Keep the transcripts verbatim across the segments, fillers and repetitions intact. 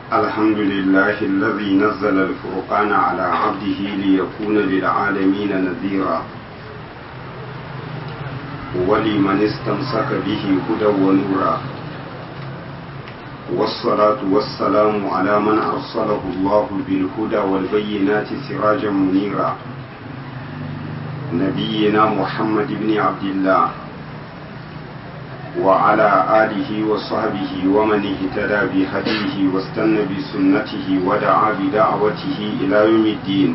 الحمد لله الذي نزل الفرقان على عبده ليكون للعالمين نذيرا ولمن استمسك به هدى ونورا والصلاة والسلام على من أرسله الله بالهدى والبينات سراجا منيرا نبينا محمد بن عبد الله وعلى آله وصحبه ومن اهتدى بهديه واستنى بسنته ودعا بدعوته إلى يوم الدين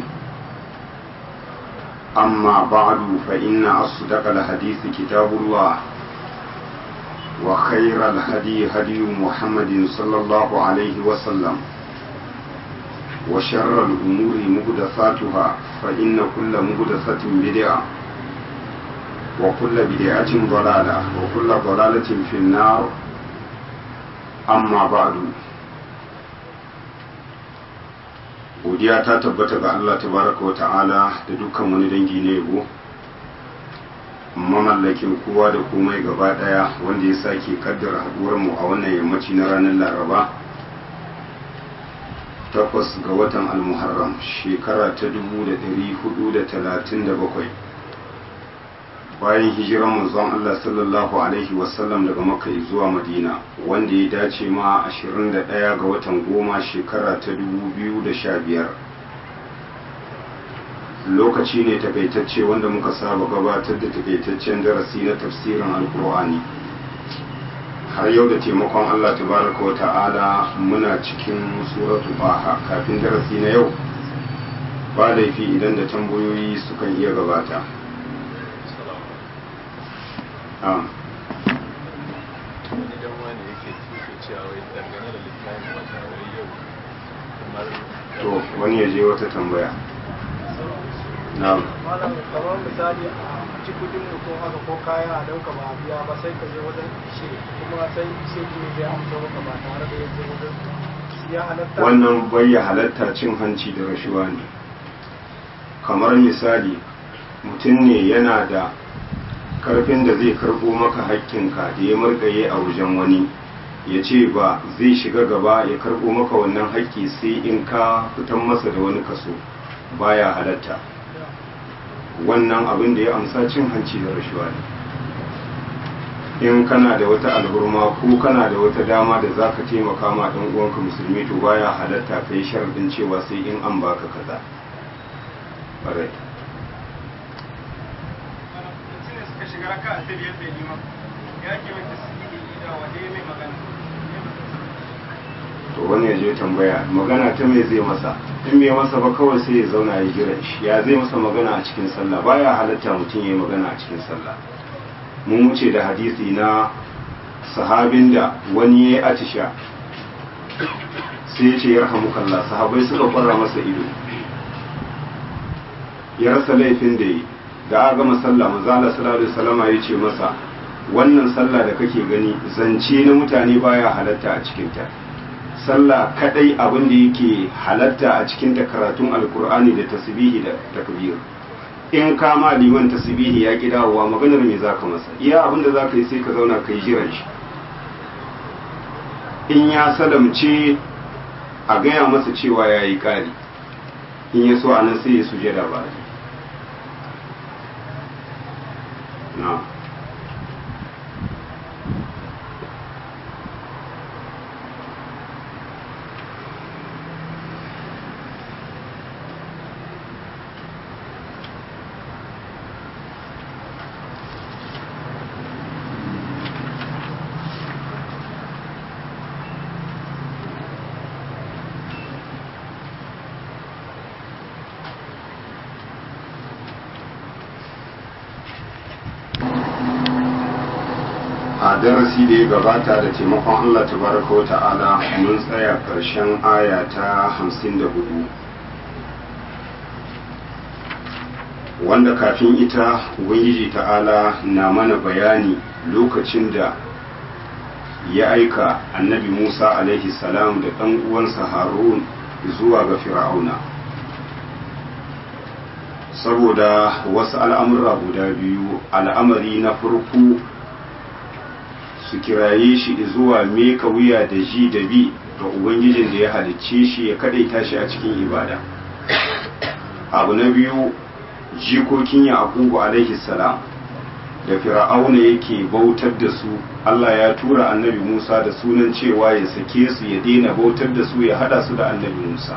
أما بعد فإن أصدق الحديث كتاب الله وخير الهدي هدي محمد صلى الله عليه وسلم وشر الأمور محدثاتها فإن كل محدثة بدعة وكل بدعة ضلالة وكل ضلالة في النار أما بعد godiya ta tabbata ga Allah tabaraka wa ta'ala da dukkan wani dangi na yabo mamallakin kowa da komai gaba daya wanda ya sake kaddara haduwar mu a wannan yammaci na ranar Laraba takwas ga watan al-Muharram shekara ta dubu da ɗari hudu da talatin da bakwai bayan hijiran manzon Allah sallallahu alaihi wasallam daga Makka zuwa Madina wanda ya dace ma ashirin da ɗaya ga watan goma shekara ta dubu biyu da sha biyar lokaci ne takaitacce wanda muka saba gabatar da takaitaccen darasi na tafsirin alkur'ani har yau da taimakon Allah tabaraka wa ta'ala muna cikin suratu Baha kafin darasi na yau ba laifi idan da tambayoyi sukan iya gabata wani dan wani yake tuke cewa wai dangane da littafin wata wai yau kamar to wani ya je wata tambaya na'am malam kamar misali a ci kudin mutum haka ko kaya a dauka ba biya ba sai ka je wajen ishe kuma sai ishe ne zai amsa maka ba tare da yanzu wajen ya halatta wannan bai ya halatta cin hanci da rashuwa ne kamar misali mutum ne yana da karfin da zai karbo maka hakkinka da ya markaye a wajen wani ya ce ba zai shiga gaba ya karbo maka wannan hakki sai in ka fitan masa da wani kaso baya halatta wannan abin da ya amsa cin hanci da rashuwa ne in kana da wata alhurma ko kana da wata dama da za ka taimaka ma ɗan uwanka musulmi to baya halatta ka yi sharadin cewa sai in an baka kaza ƙwarai shiga raka a ta biyar da liman ya ke wata sigi da waje mai magana to wani ya je tambaya magana ta mai zai masa in bai masa ba kawai sai ya zauna ya jira shi ya zai masa magana a cikin sallah baya halatta mutum ya yi magana a cikin sallah mun wuce da hadisi na sahabin da wani ya yi atisha sai ya ce ya rahamukallah sahabai suka kwara masa ido ya rasa laifin da yi da aka gama sallah manzala sallallahu alaihi wasallama ya ce masa wannan sallah da kake gani zance na mutane baya halatta a cikin ta sallah kadai abin da yake halatta a cikin ta karatun alkur'ani da tasbihi da takbir in ka ma liman tasbihi ya ki dawowa maganar me zaka masa iya abin da zaka yi sai ka zauna kai jiran shi in ya salamce a gaya masa cewa yayi kari in ya so anan sai ya sujada ba no. a darasi da ya gabata da taimakon Allah tabaraka wa ta'ala mun tsaya karshen aya ta hamsin da hudu wanda kafin ita ubangiji ta'ala na mana bayani lokacin da ya aika annabi Musa alaihi salam da ɗan uwansa Harun zuwa ga Fir'auna saboda wasu al'amura guda biyu al'amari na farko su kiraye shi zuwa meka wuya da ji da bi ga ubangijin da ya halicce shi ya kadaita shi a cikin ibada. Abu na biyu, jikokin yaqubu alaihi salam da fir'auna yake bautar da su, Allah ya tura annabi Musa da sunan cewa ya sake su ya daina bautar da su ya hada su da annabi Musa.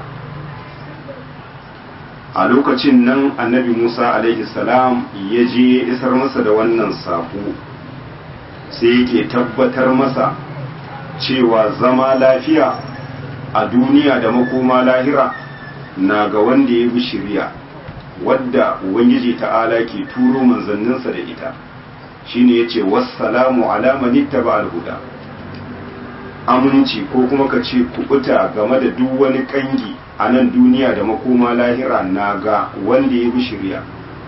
A lokacin nan annabi Musa alaihi salam ya je ya isar masa da wannan sako, sai yake tabbatar masa cewa zama lafiya a duniya da makoma lahira na ga wanda ya bi shirya wadda ubangiji ta'ala ke turo manzanninsa da ita, shine yace wassalamu ala man ittaba al-huda. Aminci ko kuma ka ce kubuta game da duk wani kangi a nan duniya da makoma lahira na ga wanda ya bi shirya.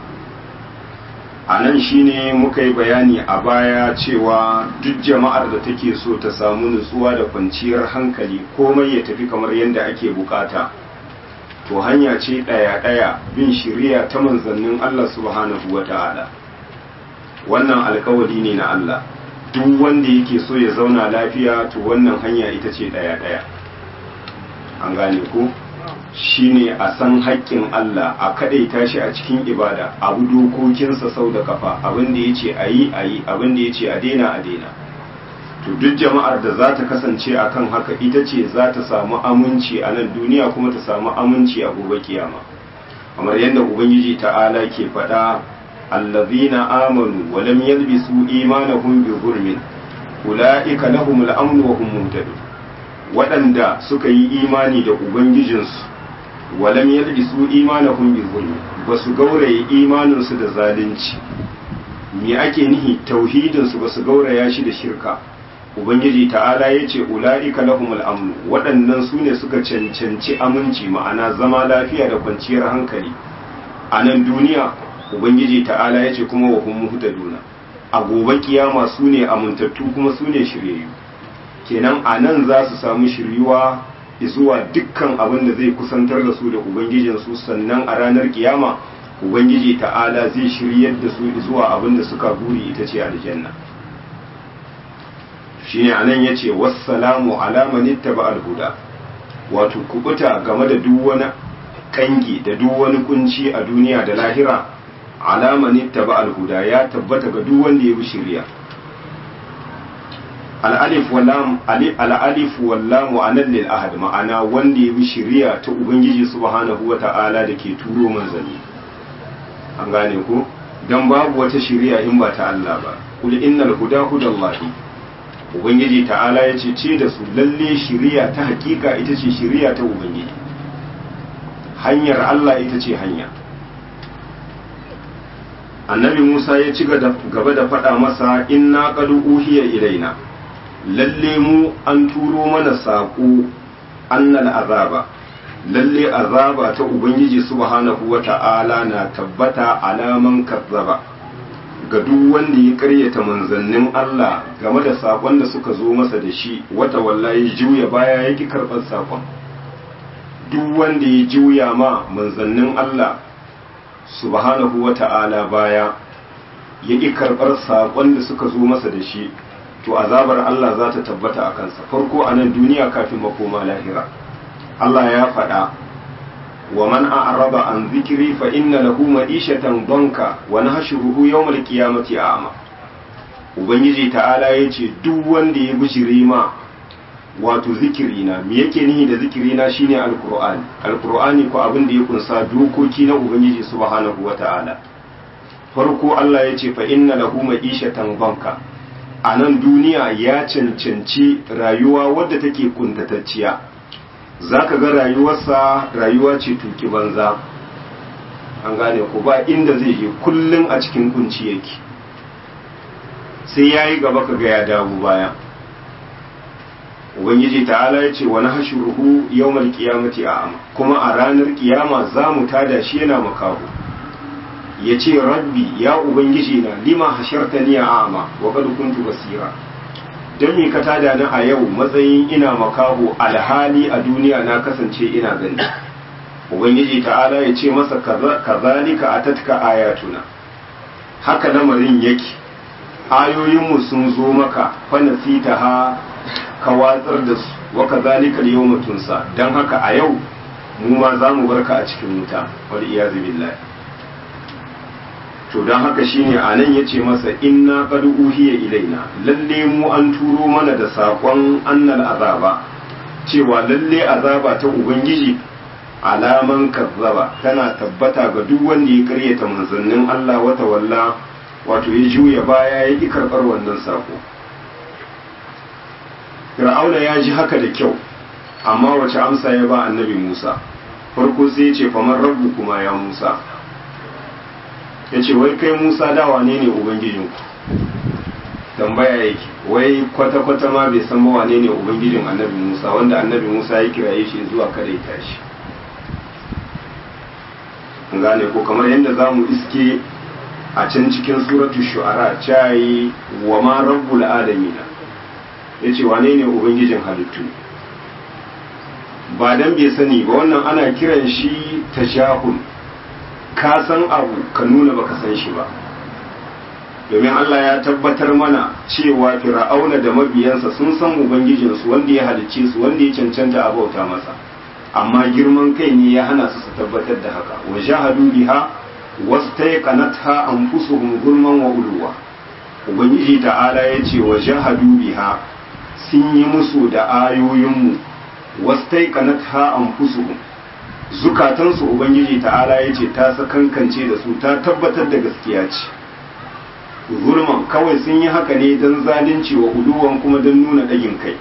A nan shine muka yi bayani a baya cewa duk jama'ar da take so ta samu nutsuwa da kwanciyar hankali komai ya tafi kamar yadda ake bukata, to hanya ce ɗaya-ɗaya bin shiriya ta manzannin Allah subhanahu wa ta'ala. Wannan alkawari ne na Allah, duk wanda yake so ya zauna lafiya to wannan hanya ita ce ɗaya-ɗaya. An gane ko? Shi ne a san haƙƙin Allah, a kaɗaita shi a cikin ibada, abu dokokinsa sau da kafa, abin da ya ce a yi a yi, abin da ya ce a daina a daina. To duk jama'ar da za ta kasance a kan haka ita ce za ta samu aminci a nan duniya kuma ta samu aminci a gobe kiyama. Kamar yadda Ubangiji ta'ala ke faɗa, allazina amanu wa lam yalbisu imanahum bi zulmin ulaika lahumul amnu wa hum muhtadun. Waɗanda suka yi imani da Ubangijinsu wa lam yalbisu imanahum bi zulmin, ba su gauraye imaninsu da zalunci. Me ake nihi? Tauhidinsu ba su gauraya shi da shirka. Ubangiji ta'ala ya ce ula'ika lahumul amnu, waɗannan su ne suka cancanci aminci, ma'ana zama lafiya da kwanciyar hankali a nan duniya. Ubangiji ta'ala ya ce kuma wa hum muhtaduna, a gobe kiyama su ne amintattu kuma su ne shiryayyu. Kenan a nan za su samu shiryuwa zuwa dukkan abin da zai kusantar da su da ubangijinsu, sannan a ranar kiyama Ubangiji ta'ala zai shiryar da su zuwa abin da suka buri, ita ce aljanna. Shine anan yace wassalamu ala man ittaba al-huda, wato kubuta game da duk wani kangi da duk wani kunci a duniya da lahira, ala man ittaba al-huda ya tabbata ga duk wanda ya bi shari'a. al-alif wal lam al-alif wal lam anan lil ahad, ma'ana wanda ya bi shari'a ta ubangiji subhanahu wata'ala da ke turo manzanni. An gane ko? Dan babu wata shari'a in ba ta Allah ba. Qul innal huda hudallahi, Ubangiji ta'ala ya ce ce da su lalle shiriya ta hakika ita ce shiriya ta Ubangiji, hanyar Allah ita ce hanya. Annabi Musa ya ci gaba da faɗa masa, inna qad uhiya ilaina, lalle mu an turo mana saƙo, annal azaba, lalle azaba ta Ubangiji subhanahu wata'ala na tabbata alaman kazzaba ga duk wanda ya karyata manzannin Allah game da sakon da suka zo masa da shi, wata wallahi juya baya yake karɓar sakon. Duk wanda ya juya ma manzannin Allah subhanahu wata'ala baya yake karɓar sakon da suka zo masa da shi, to azabar Allah za ta tabbata a kansa, farko a nan duniya kafin makoma lahira. Allah ya faɗa, ومن أعرض عن ذكري فإن له معيشة ضنكا ونحشره يوم القيامة أعمى. Ubangiji ta'ala ya ce duk wanda ya bishire ma wato zikirina, me yake nihi da zikirina shine alqur'ani. Alqur'ani ko abin da ya kunsa dokoki na Ubangiji subhanahu wata'ala. Farko Allah ya ce fa inna lahu ma'ishatan banka, a nan duniya ya cancanci rayuwa wadda take kuntatacciya. Za ka ga rayuwarsa rayuwa ce tuki banza, an gane ku, ba inda zai je, kullum a cikin kunci yake, sai ya yi gaba ka ga ya dawo baya. Ubangiji ta'ala ya ce wani hashuruhu yawmal qiyamati a'ama, kuma a ranar kiyama za mu tada shi yana makaho. Ya ce rabbi ya ubangiji na lima hashartani a'ama wa qad kuntu basira, don me ka tada ni a yau matsayin ina makaho alhali a duniya na kasance ina gani. Ubangiji ta'ala ya ce masa kazalika atatka ayatuna, haka lamarin yake ayoyinmu sun zo maka fa nasitaha ka watsar da su wa kadhalika al-yawma tunsa dan haka a yau mu ma za mu barka a cikin wuta wal iyazu billahi. to dan haka shine anan yace masa inna qad uhiya ilaina lalle mu an turo mana da sakon annal azaba cewa lalle azaba ta ubangiji alaman kazzaba tana tabbata ga duk wanda ya karyata manzannin Allah wata walla wato ya juya baya ya ki karbar wannan sako. Fir'auna ya ji haka da kyau amma wace amsa ya ba annabi Musa? Farko sai ya ce faman rabbu kuma ya Musa, ya ce wai kai Musa da wane ne ubangijinku? Tambaya yake wai kwata-kwata ma bai san ba wane ne ubangijin annabi Musa, wanda annabi Musa ya kiraye shi zuwa kada ya tashi. Gane ko kamar yadda za mu iske a can cikin suratu shu'ara cayi wa ma rabbul alamina, ya ce wane ne ubangijin halittu? ba dan bai sani ba, wannan ana kiran shi tashahun, ka san abu ka nuna baka san shi ba. domin Allah ya tabbatar mana cewa fir'auna da mabiyansa sun san ubangijinsu wanda ya halicce su, wanda ya cancanta a bauta masa, amma girman kai ne ya hana su su tabbatar da haka. wa jahadu biha wastayqanatha anfusuhum zulman wa uluwa. ubangiji ta'ala ya ce wa jahadu biha, sun yi musu da ayoyinmu, wastayqanatha anfusuhum, zukatansu ubangiji ta'ala ya ce ta sakankance da su, ta tabbatar da gaskiya ce. zulman kawai sun yi haka ne don zalunci wa uluwan kuma don nuna ɗagin kai.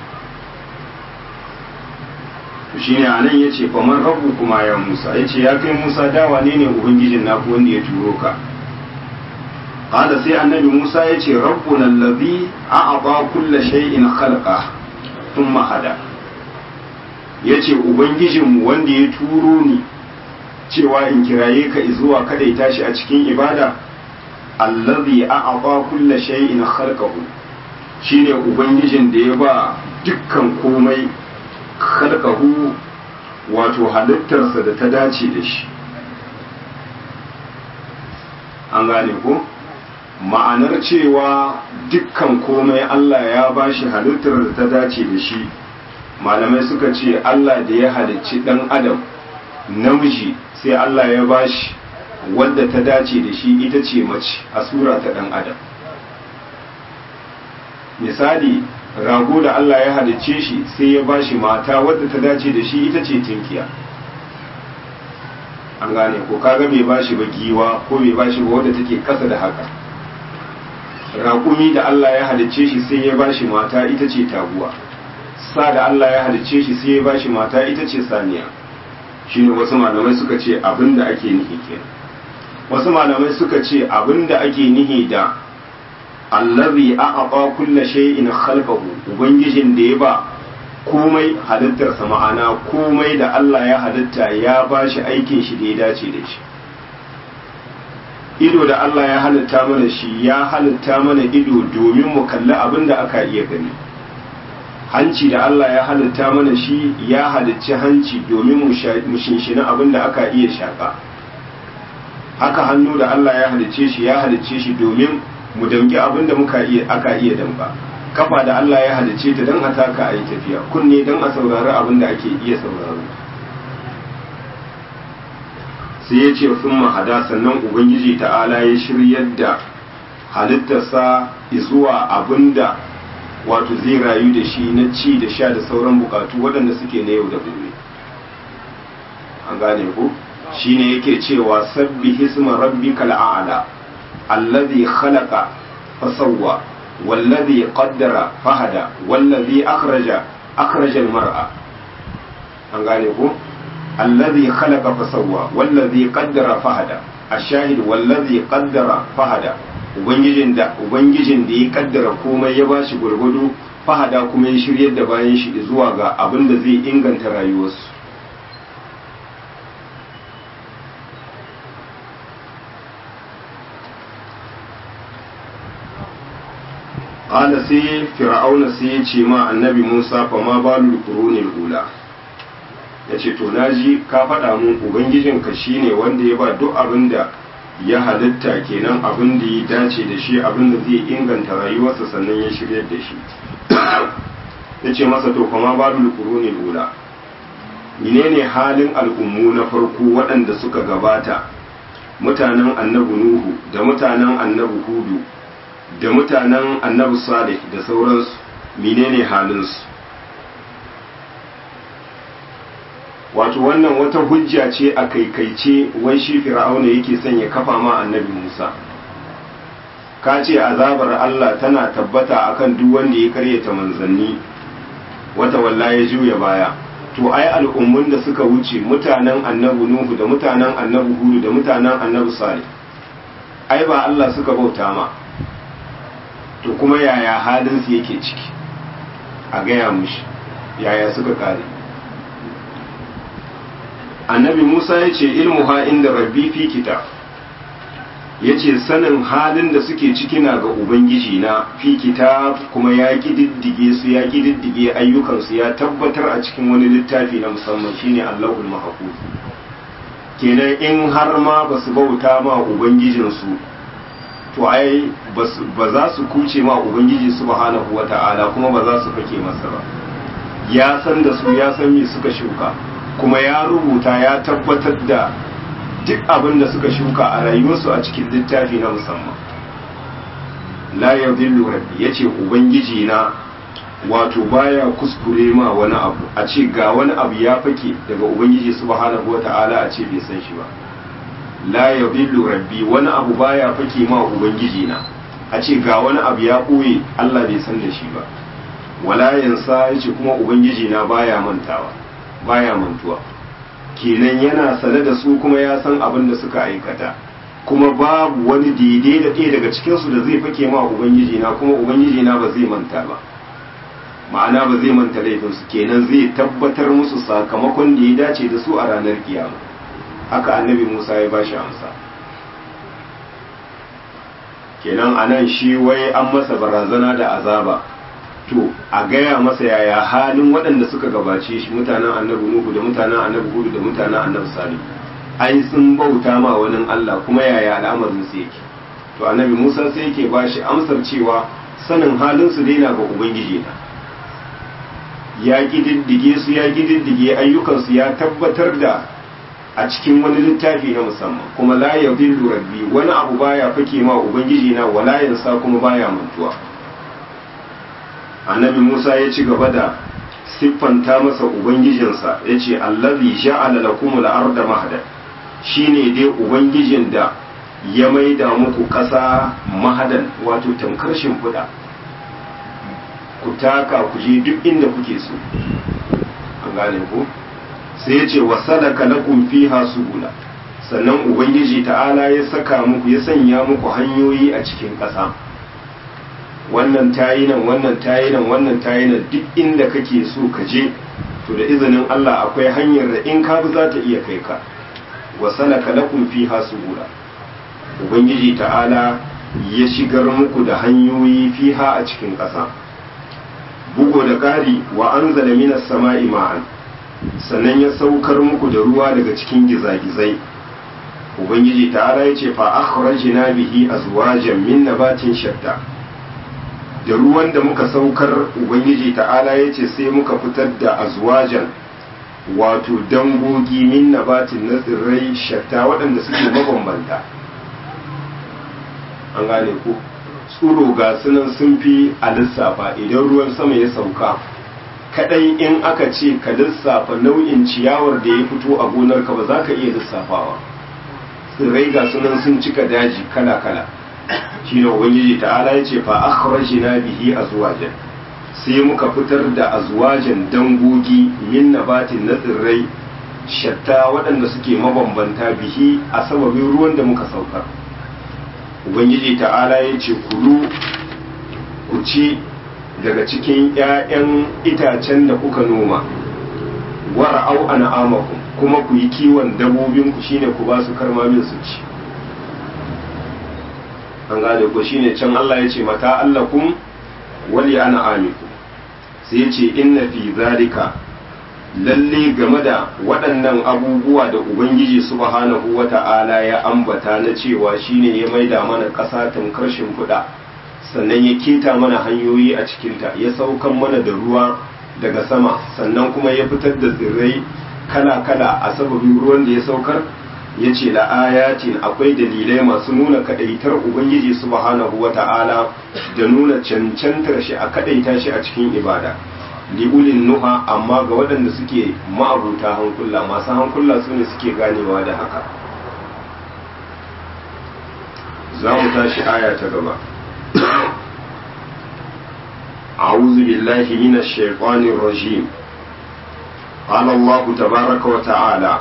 shi ne a nan ya ce faman rabu kuma ya Musa, ya ce ya kai Musa dawa ne ne ubangijin naku wanda ya turo ka. Kada sai annabi Musa ya ce rabbuna allazi a'ata kulla shay'in khalqa thumma hada, ya ce ubangijinmu wanda ya turo ni cewa in kiraye ka zuwa kada ya tashi a cikin ibada, allazi a'ata kulla shay'in khalqahu, shine ubangijin da ya ba dukkan komai khalqahu, wato halittarsa da ta dace da shi. an gane ko ma'anar cewa dukkan komai Allah ya bashi halittar da ta dace da shi, malamai suka ce Allah da ya halicci dan adam namiji sai Allah ya bashi wadda ta dace da shi, ita ce mace a sura ta dan adam. misali rago da Allah ya halicce shi sai ya bashi mata wadda ta dace da shi, ita ce tinkiya. an gane ko kaga bai bashi ba giwa ko bai bashi ba wadda take kasa da haka. raƙumi da Allah ya halicce shi sai ya bashi mata, ita ce taguwa. sa da Allah ya halicce shi sai ya bashi mata, ita ce saniya. shine wasu malamai suka ce abinda ake nihi kenan. wasu malamai suka ce abinda ake nihi da allazi a'ata kulla shay'in khalqahu, ubangijin da ya ba komai halittarsa, ma'ana komai da Allah ya halitta ya bashi aikin shi da ya dace da shi. ido da Allah ya halitta mana shi, ya halitta mana ido domin mu kalli abin da aka iya gani. hanci da Allah ya halitta mana shi, ya halicci hanci domin mu shinshina abin da aka iya shaka. haka hannu da Allah ya halicce shi, ya halicce shi domin mu damki abin da muka iya aka iya damba. kafa da Allah ya halicce ta don a taka a yi tafiya, kunne don a saurari abin da ake iya sauraro. sai ya ce sun mahada, sannan ubangiji ta'ala ya shiryar da halittarsa zuwa abin da wato zai rayu da shi na ci da sha da sauran bukatu waɗanda suke na yau da gobe. an gane ku shine yake cewa sabbi hisma rabbikal a'la allazi khalaqa fasawwa wallazi qaddara fahada wallazi akhraja akhraja al-mar'a. an gane ku الذي خلق فسوى والذي قدر فهدى. الشاهد والذي قدر فهدى، ubangijin da ubangijin da ya kaddara komai ya bashi gurgudu, fahada kuma ya shiryar da bayan shi zuwa ga abin da zai inganta rayuwarsu. qala sai fir'auna sai ya ce ma annabi Musa fa ma balul qurunil ula, ya ce to naji ka faɗa mun ubangijinka shine wanda ya ba duk abin da ya halitta kenan abin da ya dace da shi, abin da zai inganta rayuwarsa sannan ya shiryar da shi. Ya ce masa to kuma babu qurunil ula, menene halin al'ummu na farko waɗanda suka gabata, mutanen annabi Nuhu da mutanen annabi Hudu da mutanen annabi Salih da sauransu, menene halinsu? Wato wannan wata hujja ce a kaikaice wai shi fir'auna yake son ya kafa ma annabi Musa. Ka ce azabar Allah tana tabbata akan duk wanda ya karyata manzanni, wata walla ya juya baya. To ai al'ummun da suka wuce, mutanen annabi Nuhu da mutanen annabi Hudu da mutanen annabi Salih, ai ba Allah suka bauta ma. To kuma yaya halin su yake ciki? A gaya mushi yaya suka kare. Annabi Musa ya ce ilmuha inda rabbi fi kitab, ya ce sanin halin da suke ciki na ga Ubangiji na fi kitab, kuma ya ƙididdige su ya ƙididdige ayyukansu ya tabbatar a cikin wani littafi na musamman shine Allahul Mahfuz. Kenan in har ma ba su bauta ma Ubangijinsu, to ai ba za su kuce ma Ubangiji subhanahu wata'ala, kuma ba za su fake masa ba. Ya san da su, ya san me suka shuka, kuma ya rubuta ya tabbatar da duk abin da suka shuka a rayuwarsu a cikin littafi na musamman. La yadhillu rabbi, yace ubangiji na wato baya kuskure ma wani abu, a ce ga wani abu ya fake daga ubangiji subhanahu wata'ala a ce bai san shi ba. La yadhillu rabbi, wani abu baya fake ma ubangiji na, a ce ga wani abu ya ɓoye Allah bai san da shi ba. Wala yansa, yace kuma ubangiji na baya mantawa, baya mantuwa. Kenan yana sane da su, kuma ya san abin da suka aikata, kuma babu wani daidai da ɗaya daga cikinsu da zai fake ma ubangiji na, kuma ubangiji na ba zai manta ba, ma'ana ba zai manta laifinsu. Kenan zai tabbatar musu sakamakon da ya dace da su a ranar kiyama. Haka annabi Musa ya bashi amsa. Kenan anan shi wai an masa barazana da azaba, to a gaya masa yaya halin waɗanda suka gabace shi, mutanen annabi Nuhu da mutanen annabi Hudu da mutanen annabi Salih, ai sun bauta ma wani Allah, kuma yaya al'amarin su yake. To annabi Musa sai yake bashi amsar cewa sanin halin su daina ga ubangiji na, ya kididdige su ya kididdige ayyukan su ya tabbatar da a cikin wani littafi na musamman, kuma la yadhillu rabbi, wani abu baya fake ma ubangiji na, wala yansa, kuma baya mantuwa. Annabi Musa ya ci gaba da siffanta masa ubangijinsa, ya ce allazi ja'ala lakumul arda mahda, shine dai ubangijin da ya maida muku ƙasa mahadan, wato tamkar shimfiɗa, ku taka ku je duk inda kuke so. An gane ku? Sai ya ce wasalaka lakum fiha subula, sannan ubangiji ta'ala ya saka muku, ya sanya muku hanyoyi a cikin ƙasa. Wannan tayi nan, wannan tayi nan, wannan tayi nan, duk inda kake so ka je, to da izinin Allah akwai hanyar da in ka bi za ta iya kai ka. Wasalaka lakum fiha subula, ubangiji ta'ala ya shigar muku da hanyoyi fiha a cikin ƙasa. Bugo da ƙari, wa anzala minas sama'i ma'an, sannan ya saukar muku da ruwa daga cikin gizagizai. Ubangiji ta'ala ya ce fa akhrajna bihi azwajan min nabatin shatta, da ruwan da muka saukar ubangiji ta'ala ya ce sai muka fitar da azwajan, wato dangogi min nabatin na tsirrai shatta waɗanda suke mabambanta. An gane ku, tsuro ga sunan sun fi a lissafa. Idan ruwan sama ya sauka kadai, in aka ce ka lissafa nau'in ciyawar da ya fito a gonarka ba za ka iya lissafawa. Tsirrai ga sunan sun cika daji kala-kala. Shi ne ubangiji ta'ala ya ce fa akhrajna bihi azwajan, sai muka fitar da azwajan dangogi min nabatin na tsirrai shatta waɗanda suke mabambanta bihi a sababin ruwan da muka saukar. Ubangiji ta'ala ya ce kulu ku ci daga cikin ‘ya'yan itacen da kuka noma, wara'au an'amakum, kuma ku yi kiwon dabbobinku, shine ku ba su karmamin su ci. An gane ko shine can Allah ya ce mata allakum wali ana amiku, sai ya ce inna fi zalika, lalle game da waɗannan abubuwa da ubangiji subhanahu wata'ala ya ambata na cewa shine ya maida mana ƙasa tamkar shimfiɗa sannan ya keta mana hanyoyi a cikinta ya saukan mana da ruwa daga sama sannan kuma ya fitar da tsirrai kala-kala a sababin ruwan da ya saukar ya ce la'ayatin akwai dalilai masu nuna kadaitar ubangiji subhanahu wata'ala da nuna cancantar shi a kadaita shi a cikin ibada li'ulin nuha amma ga waɗanda suke ma'abuta hankula masu hankula su ne suke ganewa da haka za mu tashi aya ta gaba أعوذ بالله من الشيطان الرجيم قال الله تبارك وتعالى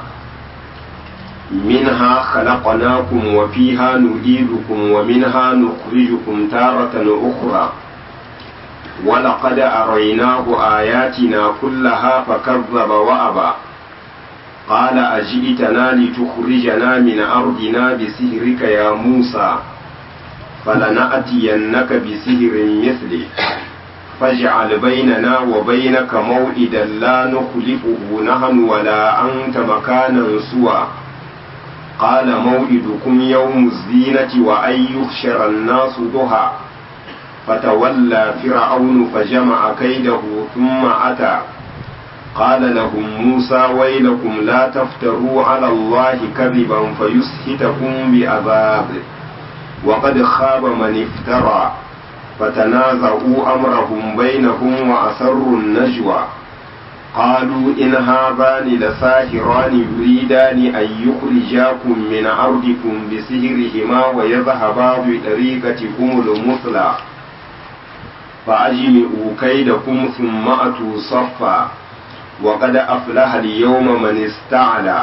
منها خلقناكم وفيها نعيدكم ومنها نخرجكم تارة أخرى ولقد أريناه آياتنا كلها فكذب وأبى قال أجئتنا لتخرجنا من أرضنا بسحرك يا موسى فلنأتينك بسحر مثله فاجعل بيننا وبينك موعدا لا نخلفه نحن ولا أنت مكانا سوى قال موعدكم يوم الزينة وأن يحشر الناس ضحى فتولى فرعون فجمع كيده ثم أتى قال لهم موسى ويلكم لا تفتروا على الله كذبا فيسحتكم بعذاب وقد خاب من افترى فتنازعوا أمرهم بينهم وأسروا النجوى قالوا إن هذان لساحران يريدان أن يخرجاكم من أرضكم بسحرهما ويذهبا بطريقتكم المثلى فأجمعوا كيدكم ثم أتوا صفا وقد أفلح اليوم من استعلى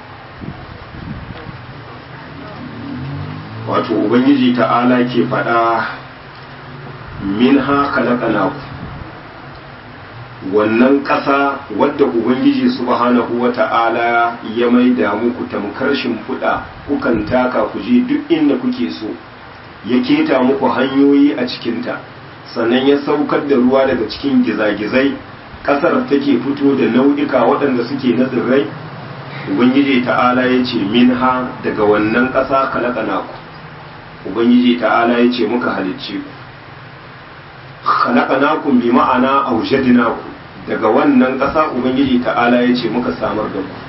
wato ubangiji ta'ala ke faɗa min ha khalaqnakum wannan ƙasa wadda ubangiji subhanahu wata'ala ya maida muku tamkar shimfiɗa kukan taka ku je duk inda kuke so ya keta muku hanyoyi a cikinta sannan ya saukar da ruwa daga cikin gizagizai ƙasar take fito da nau'ika waɗanda suke na tsirrai ubangiji ta'ala ya ce min ha daga wannan ƙasa khalaqnakum ubangiji ta'ala ya ce muka halicce ku khalaqnakum bi ma'ana awjadnakum daga wannan ƙasa ubangiji ta'ala ya ce muka samar da ku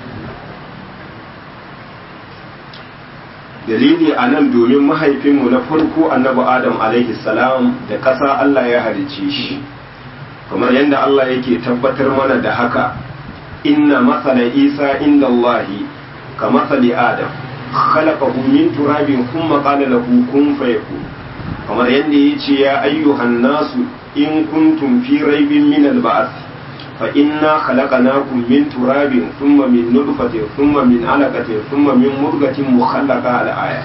dalili a nan domin mahaifinmu na farko annabi adam alaihi salam da ƙasa Allah ya halicce shi kamar yadda Allah yake tabbatar mana da haka inna masala isa inda Allahi ka masali adam khalaqahu min turabin thumma qala lahu kun fayakun kamar yadda yace ya ayyuhan nasu in kuntum fi raibin min al-ba'th fa inna khalaqnakum min turabin thumma min nutfatin thumma min 'alaqatin thumma min mudghatin mukhallaqa al-aya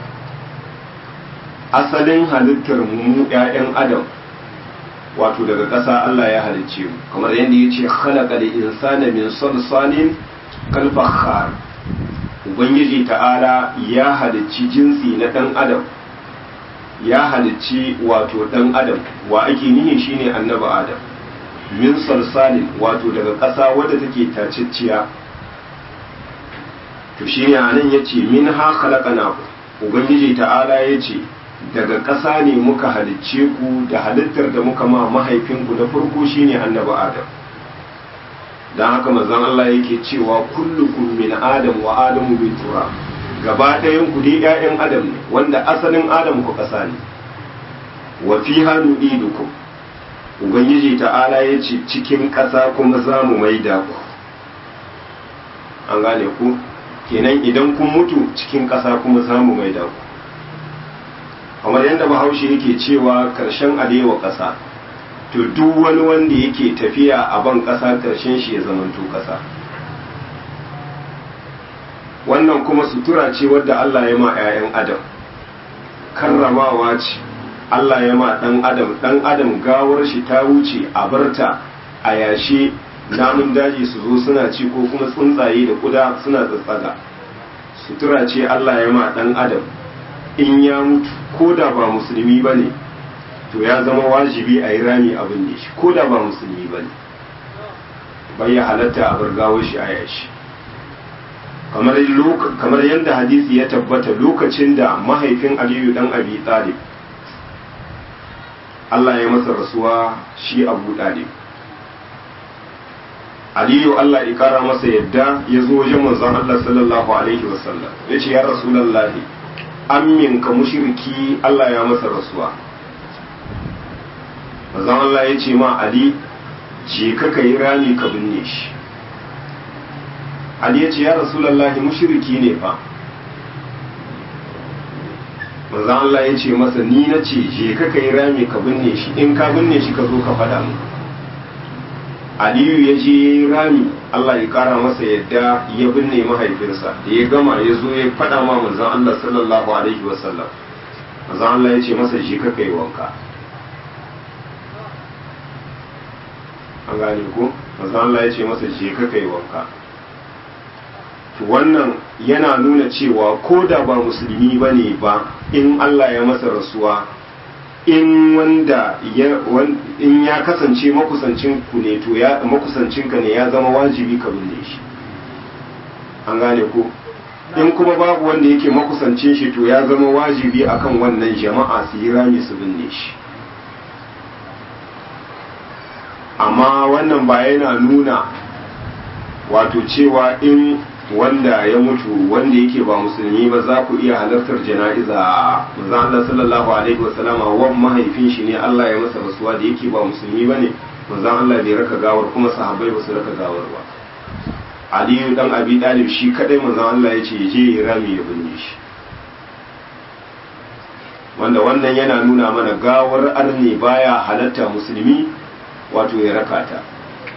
asalin halittar mu ƴaƴan adam wato daga ƙasa Allah ya halicce mu kamar yadda yace khalaqal insana min salsalin kal fakhar ubangiji ta'ala ya halicci jinsi na ɗan adam ya halicci wato ɗan adam wa ake nihi shine annabi adam min salsalin wato daga ƙasa wadda take tacicciya to shine anan yace min ha khalaqana ubangiji ta'ala yace daga ƙasa ne muka halicce ku da halittar da muka ma mahaifinku na farko shine annabi adam dan haka manzon Allah yake cewa kullukum min adam wa adamu min turab gaba ɗayan ku dai ƴaƴan adam ne wanda asalin adam ku ƙasa ne wa fiha nu'idukum ubangiji ta'ala yace cikin ƙasa kuma za mu maida ku an gane ku kenan idan kun mutu cikin ƙasa kuma za mu maida ku kamar yadda bahaushe yake cewa karshen alewa ƙasa to duk wani wanda yake tafiya a ban ƙasa ƙarshen shi ya zamanto ƙasa wannan kuma sutura ce wadda Allah ya ma 'ya'yan adam karramawa ce Allah ya ma ɗan adam ɗan adam gawar shi ta wuce a barta a yashe namun daji su zo suna ci ko kuma tsuntsaye da kuda suna tsatsaga sutura ce Allah ya ma ɗan adam in ya mutu ko da ba musulmi ba ne to ya zama wajibi a yi rami abin da shi ko da ba musulmi ba ne bai ya halatta a burgawar shi a yashi kamar yadda hadisi ya tabbata lokacin da mahaifin aliyu dan abi talib Allah ya masa rasuwa shi abu talib aliyu Allah ya kara masa yadda ya zo wajen manzon Allah sallallahu alaihi wasallam ya ce ya rasulallahi ammin ka mushriki Allah ya masa rasuwa manzon Allah ya ce ma ali je ka kai rami ka binne shi ali ya ce ya rasulallahi mushriki ne fa manzon Allah ya ce masa ni na ce je ka kai rami ka binne shi in ka binne shi ka zo ka faɗa mu aliyu ya je rami Allah ya kara masa yadda ya binne mahaifinsa da ya gama ya zo ya faɗa ma manzon Allah sallallahu alaihi wasallam manzon Allah ya ce masa je ka kai wanka an gane ko manzon Allah ya ce masa je ka kai wanka to wannan yana nuna cewa ko da ba musulmi bane ba in Allah ya masa rasuwa in wanda ya in ya kasance makusancin ku ne to ya makusancin ka ne ya zama wajibi ka binne shi an gane ko in kuma babu wanda yake makusancin shi to ya zama wajibi akan wannan jama'a su yi rami su binne shi amma wannan ba yana nuna wato cewa in wanda ya mutu wanda yake ba musulmi ba za ku iya halartar jana'iza manzo Allah sallallahu alaihi wasallama wan mahaifin shi ne Allah ya masa rasuwa da yake ba musulmi bane manzo Allah bai raka gawar kuma sahabbai ba su raka gawar ba Ali dan Abi Talib shi kadai manzo Allah ya ce je ya rami ya binne shi wanda wannan yana nuna mana gawar arne baya halatta musulmi wato ya raka ta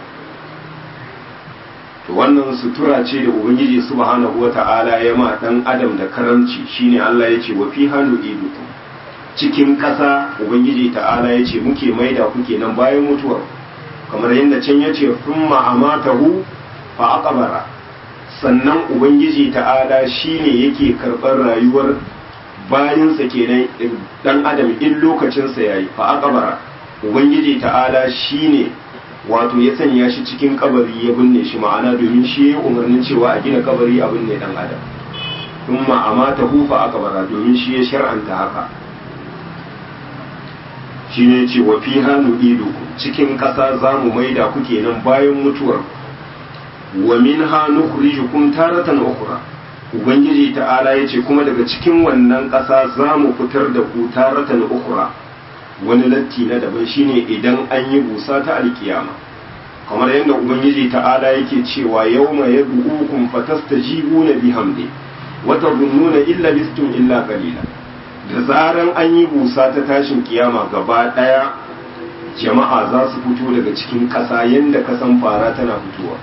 to wannan sutura ce da ubangiji subhanahu wata'ala ya ma dan adam da karamci shine Allah ya ce wa fi hanu idukum cikin ƙasa ubangiji ta'ala ya ce muke maida kuke nan bayan mutuwar kamar yadda can ya ce thumma amatahu fa aqbara sannan ubangiji ta'ala shine yake karɓar rayuwar bayansa kenan dan adam in lokacinsa yayi fa aqbara ubangiji ta'ala shine wato ya sanya shi cikin kabari ya binne shi ma'ana domin shi ya umarnin cewa a gina kabari a binne dan adam kuma amata hufa aka bara domin shi ya shar'anta haka shi ne ce wa fi hannu iduku cikin ƙasa za mu maida ku kenan bayan mutuwar wa min hannu kurijukum taratan ukhra ubangiji ta'ala ya ce kuma daga cikin wannan ƙasa za mu fitar da ku taratan ukhra wani latti na daban shine idan an yi busa ta alkiyama kamar yadda ubangiji ta'ala yake cewa yawma yad'ukum fatastajibuna bihamdi wa tadhunnuna illa bistum illa qalila da zaran an yi busa ta tashin kiyama gaba daya jama'a za su fito daga cikin ƙasa yadda kasan fara tana fitowa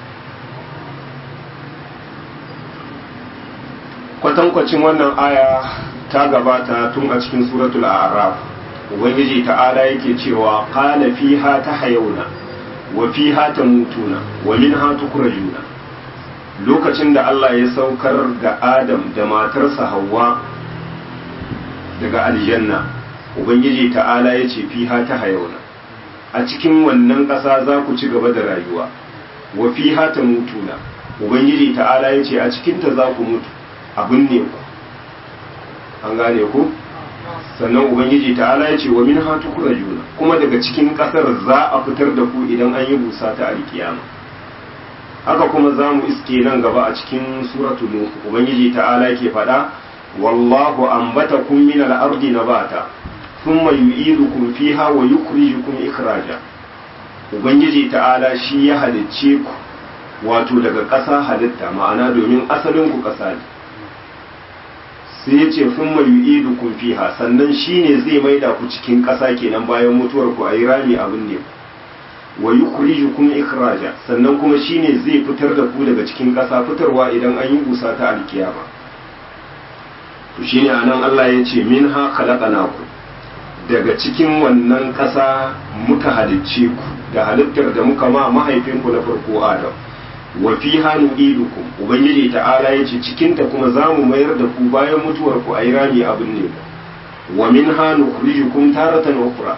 kwatankwacin wannan aya ta gabata tun a cikin suratul a'raf ubangiji ta'ala yake cewa qala fiha tahayuna wa fiha tamutuna wa minha tukrajuna lokacin da Allah ya saukar da Adam da matarsa Hawwa daga aljanna ubangiji ta'ala yace fiha tahayuna a cikin wannan ƙasa za ku ci gaba da rayuwa wa fiha tamutuna ubangiji ta'ala yace a cikin ta za ku mutu abin ne ku an gane ku sannan ubangiji ta'ala ya ce wa min hatu juna kuma daga cikin kasar za a fitar da ku idan an yi busa ta alkiyama haka kuma za mu iske nan gaba a cikin suratu nuh ubangiji ta'ala ke faɗa wallahu ambatakum min al-ardi nabata thumma yu'idukum fiha wa yukhrijukum ikhraja ubangiji ta'ala shi ya halicce ku wato daga ƙasa halitta ma'ana domin asalin ku ƙasa ne sai ya ce sun mai yu'idu kun fiha sannan shi ne zai maida ku cikin ƙasa kenan bayan mutuwar ku a yi rami abin ne wa yukhriju kun ikhraja sannan kuma shi ne zai fitar da ku daga cikin ƙasa fitarwa idan an yi busa ta alkiyama to shine anan Allah ya ce minha khalaqnakum daga cikin wannan ƙasa muka halicce ku da halittar da muka ma mahaifinku na farko Adam wa fiha nu'idukum ubangiji ta'ala yace cikin ta kuma zamu mayar da ku bayan mutuwar ku ayi rami abin ne wa minha nukhrijukum taratan ukhra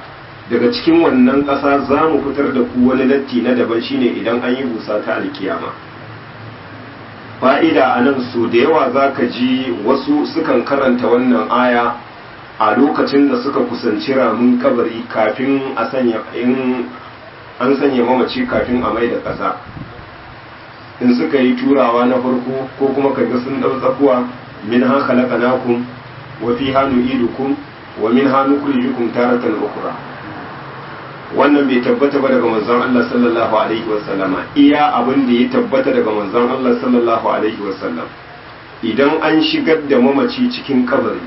daga cikin wannan ƙasa za mu fitar da ku wani latti na daban shine idan an yi busa ta alkiyama. Fa'ida a nan su da yawa za ka ji wasu sukan karanta wannan aya a lokacin da suka kusanci ramin kabari kafin a sanya in an sanya mamaci kafin a mai da ƙasa. In suka yi turawa na farko ko kuma kaga sun ɗau tsakuwa min ha khalaqnakum wa fiha nu'idukum wa min ha nukhrijukum taratan ukhra. Wannan bai tabbata ba daga manzon Allah sallallahu alaihi wasallama. Iya abin da ya tabbata daga manzon Allah sallallahu alaihi wasallam, idan an shigar da mamaci cikin kabari,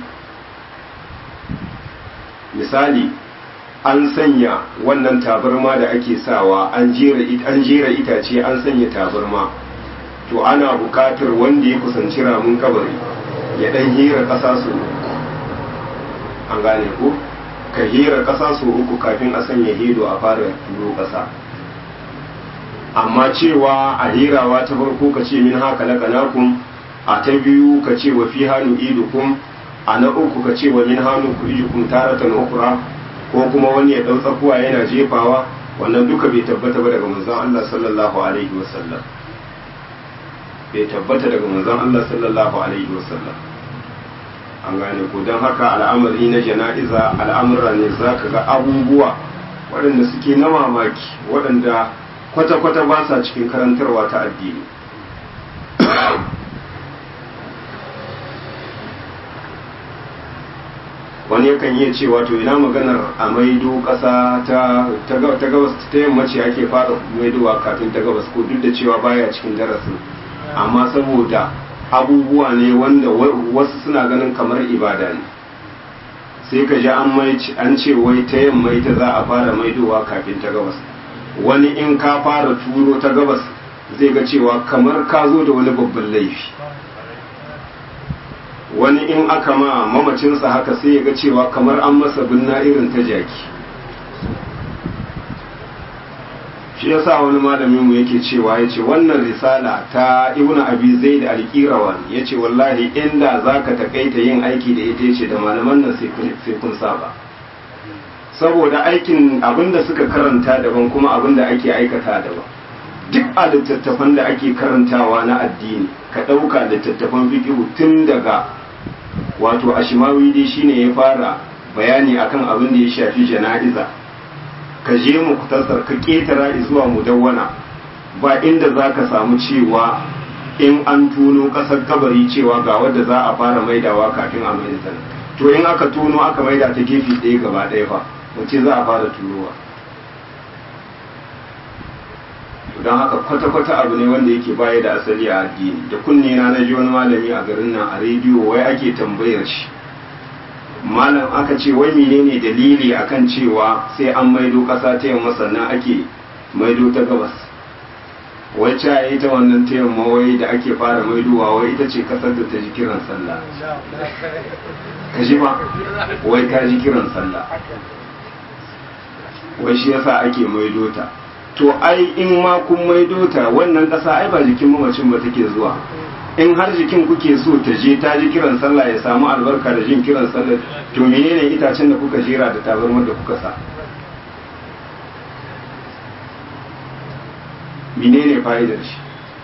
misali an sanya wannan tabarma da ake sawa an jera an jera itace an sanya tabarma, to ana bukatar wanda ya kusanci ramin kabari ya dan hira ƙasa su an gane ko ka hira ƙasa su uku kafin a sanya hedo a fara turo ƙasa. Amma cewa a hirawa ta farko ka ce min haka laƙanakun, a ta biyu ka ce wa fi hannu idukun, a na uku ka ce wa min hannu kurijikun taratan ukura, ko kuma wani ya ɗau tsakuwa yana jefawa, wannan duka bai tabbata ba daga manzon Allah sallallahu alaihi wasallam. Bai tabbata daga manzon Allah sallallahu alaihi wasallam. An gane ko, don haka al'amari na jana'iza al'amura ne za ka ga abubuwa waɗanda suke na mamaki, waɗanda kwata-kwata ba sa cikin karantarwa ta addini. Wani yakan iya cewa to ina maganar a maido ƙasa ta gabas ta yamma ce ake fara maidowa kafin ta gabas, ko duk da cewa baya cikin darasin, amma saboda abubuwa ne wanda wasu suna ganin kamar ibada ne, sai ka ji an ce wai ta yamma ita za a fara maidowa kafin ta gabas. Wani in ka fara turo ta gabas zai ga cewa kamar ka zo da wani babban laifi. Wani in aka ma mamacinsa haka sai ya ga cewa kamar an masa binna irin ta jaki. Shi yasa wani malamin mu yake cewa yace wannan risala ta Ibn Abi Zaid al-Qirawan yace wallahi inda zaka takaita yin aiki da ita yace da malaman nan sai kun sai kun saba. Saboda aikin abinda suka karanta daban kuma abinda ake aikata daban. Duk a littattafan da ake karantawa na addini ka dauka littattafan fiqh tun daga wato Ashmawi dai shine ya fara bayani akan abin da ya shafi jana'iza, ka je mu kutasar ka ketara zuwa mudawwana, ba inda za ka samu cewa in an tuno kasar kabari cewa ga wadda za a fara maidawa kafin a maida ta. To in aka tuno aka maida ta gefe ɗaya gaba ɗaya fa wace za a fara tunowa. Don haka kwata-kwata abu ne wanda yake baya da asali a addini. Da kunne na na ji wani malami a garin nan a rediyo wai ake tambayar shi, malam aka ce wai menene dalili akan cewa sai an maido ƙasa ta yamma sannan ake maido ta gabas. Wai ca ita wannan ta yamma wai da ake fara maidowa wai ita ce ƙasar da ta ji kiran sallah. Ka ji ba? Wai ka ji kiran sallah. Wai shi yasa ake maido ta. To ai in ma kun maido ta wannan ƙasa ai ba jikin mamacin ba take zuwa. In har jikin kuke so ta je ta ji kiran sallah ya samu albarka da jin kiran sallah, to menene itacen da kuka jera da tabarmar da kuka sa? Menene fa'idar shi?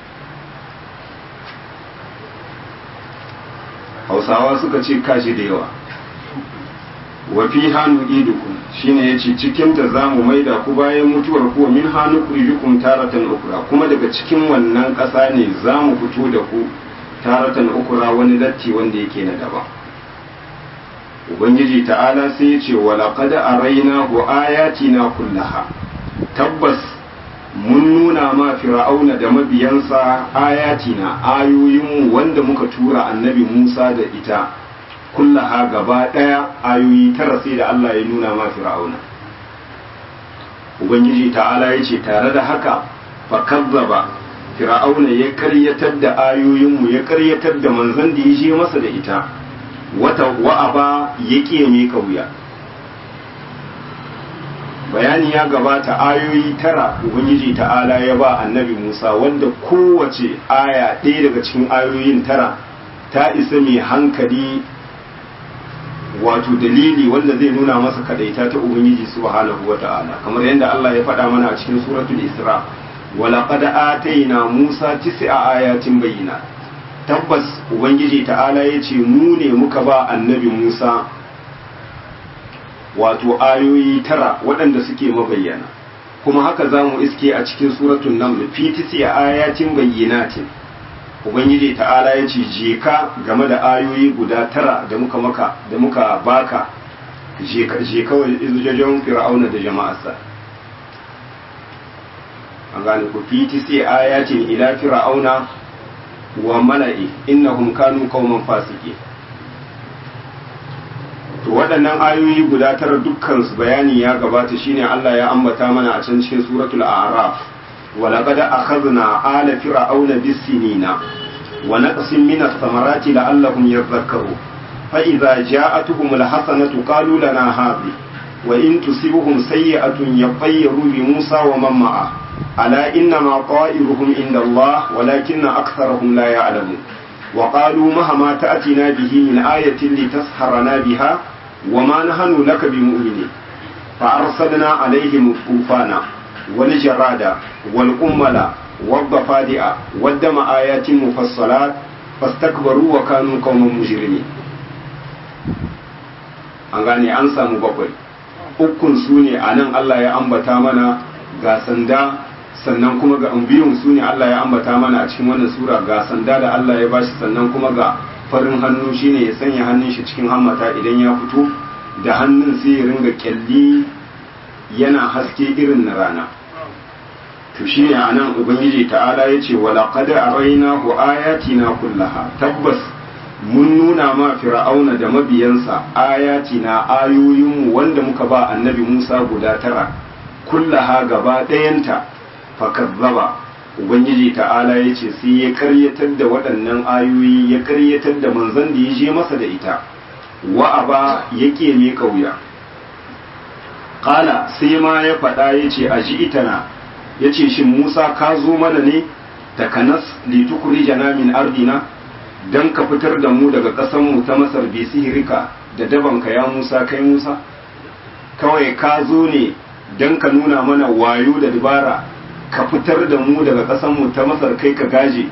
Hausawa suka ce kashi da yawa. Wa fi hannu idukum shine yace cikin ta zamu maida ku bayan mutuwar ku, min hannu kurijukum taratan ukra, kuma daga cikin wannan ƙasa ne zamu fito da ku taratan ukra wani latti wanda yake na daban. Ubangiji ta'ala sai yace wa laqad arainahu ayatina kullaha, tabbas mun nuna ma fir'auna da mabiyansa ayatina ayoyin wanda muka tura annabi Musa da ita kullaha gaba daya ayoyi tara sai da Allah ya nuna ma fir'auna. Ubangiji ta'ala ya ce tare da haka fa kazzaba fir'auna ya karyatar da ayoyinmu, ya karyatar da manzon da ya je masa da ita, wata wa'aba ya kiye mai kauya. Bayani ya gabata ayoyi tara Ubangiji ta'ala ya ba annabi Musa, wanda kowace aya ɗaya daga cikin ayoyin tara ta isa mai hankali wato dalili wanda zai nuna masa kadaita ta ubangiji subhanahu wata'ala kamar yadda Allah ya faɗa mana a cikin suratul isra walaqad atayna musa tis'a ayatin bayyinat tabbas ubangiji ta'ala yace mu ne muka ba annabi musa wato ayoyi tara waɗanda suke mabayyana kuma haka zamu iske a cikin suratul naml fi tis'a ayatin bayyinatin ubangiji ta'ala ya ce je ka game da ayoyi guda tara da muka maka da muka baka je ka je kawai izujajen fir'auna da jama'arsa an gane ku fiti sai ayatin ila fir'auna wa mala'i innahum kanu qauman fasiki to waɗannan ayoyi guda tara dukkan su bayani ya gabata shine Allah ya ambata mana a can cikin suratul a'raf ولقد أخذنا آل فرعون بالسنين ونقص من الثمرات لعلهم يذكرون فإذا جاءتهم الحسنة قالوا لنا هذه وإن تصبهم سيئة يطيروا بموسى ومن معه ألا إنما طائرهم عند الله ولكن أكثرهم لا يعلمون وقالوا مهما تأتنا به من آية لتسحرنا بها وما نحن لك بمؤمنين فأرسلنا عليهم الطوفان والجراد والقمل والضفادع والدم آيات مفصلات فاستكبروا وكانوا قوما مجرمين an gane an samu bakwai ukun su ne a nan Allah ya ambata mana ga sanda sannan kuma ga biyun su ne Allah ya ambata mana a cikin wannan sura ga sanda da Allah ya bashi sannan kuma ga farin hannu shine ya sanya hannun shi cikin hammata idan ya fito da hannun sai ya ringa kyalli yana haske irin na rana to shine anan ubangiji ta'ala yace wala qad arainahu ayatina kullaha tabbas mun nuna ma fir'auna da mabiyansa ayatina ayoyinmu wanda muka ba annabi Musa guda tara kullaha gaba ɗayanta fakazzaba ubangiji ta'ala yace sai ya karyatar da waɗannan ayoyi ya karyatar da manzon da ya je masa da ita wa aba yake ne kauya qala sai ma ya faɗa yace aji itana yace shin Musa ka zo mana ne takanas li tukhrijana min ardina dan ka fitar da mu daga ƙasar mu ta Masar bi sihirika da dabanka ya Musa kai Musa kawai ka zo ne dan ka nuna mana wayo da dabara ka fitar da mu daga ƙasar mu ta Masar kai ka gaje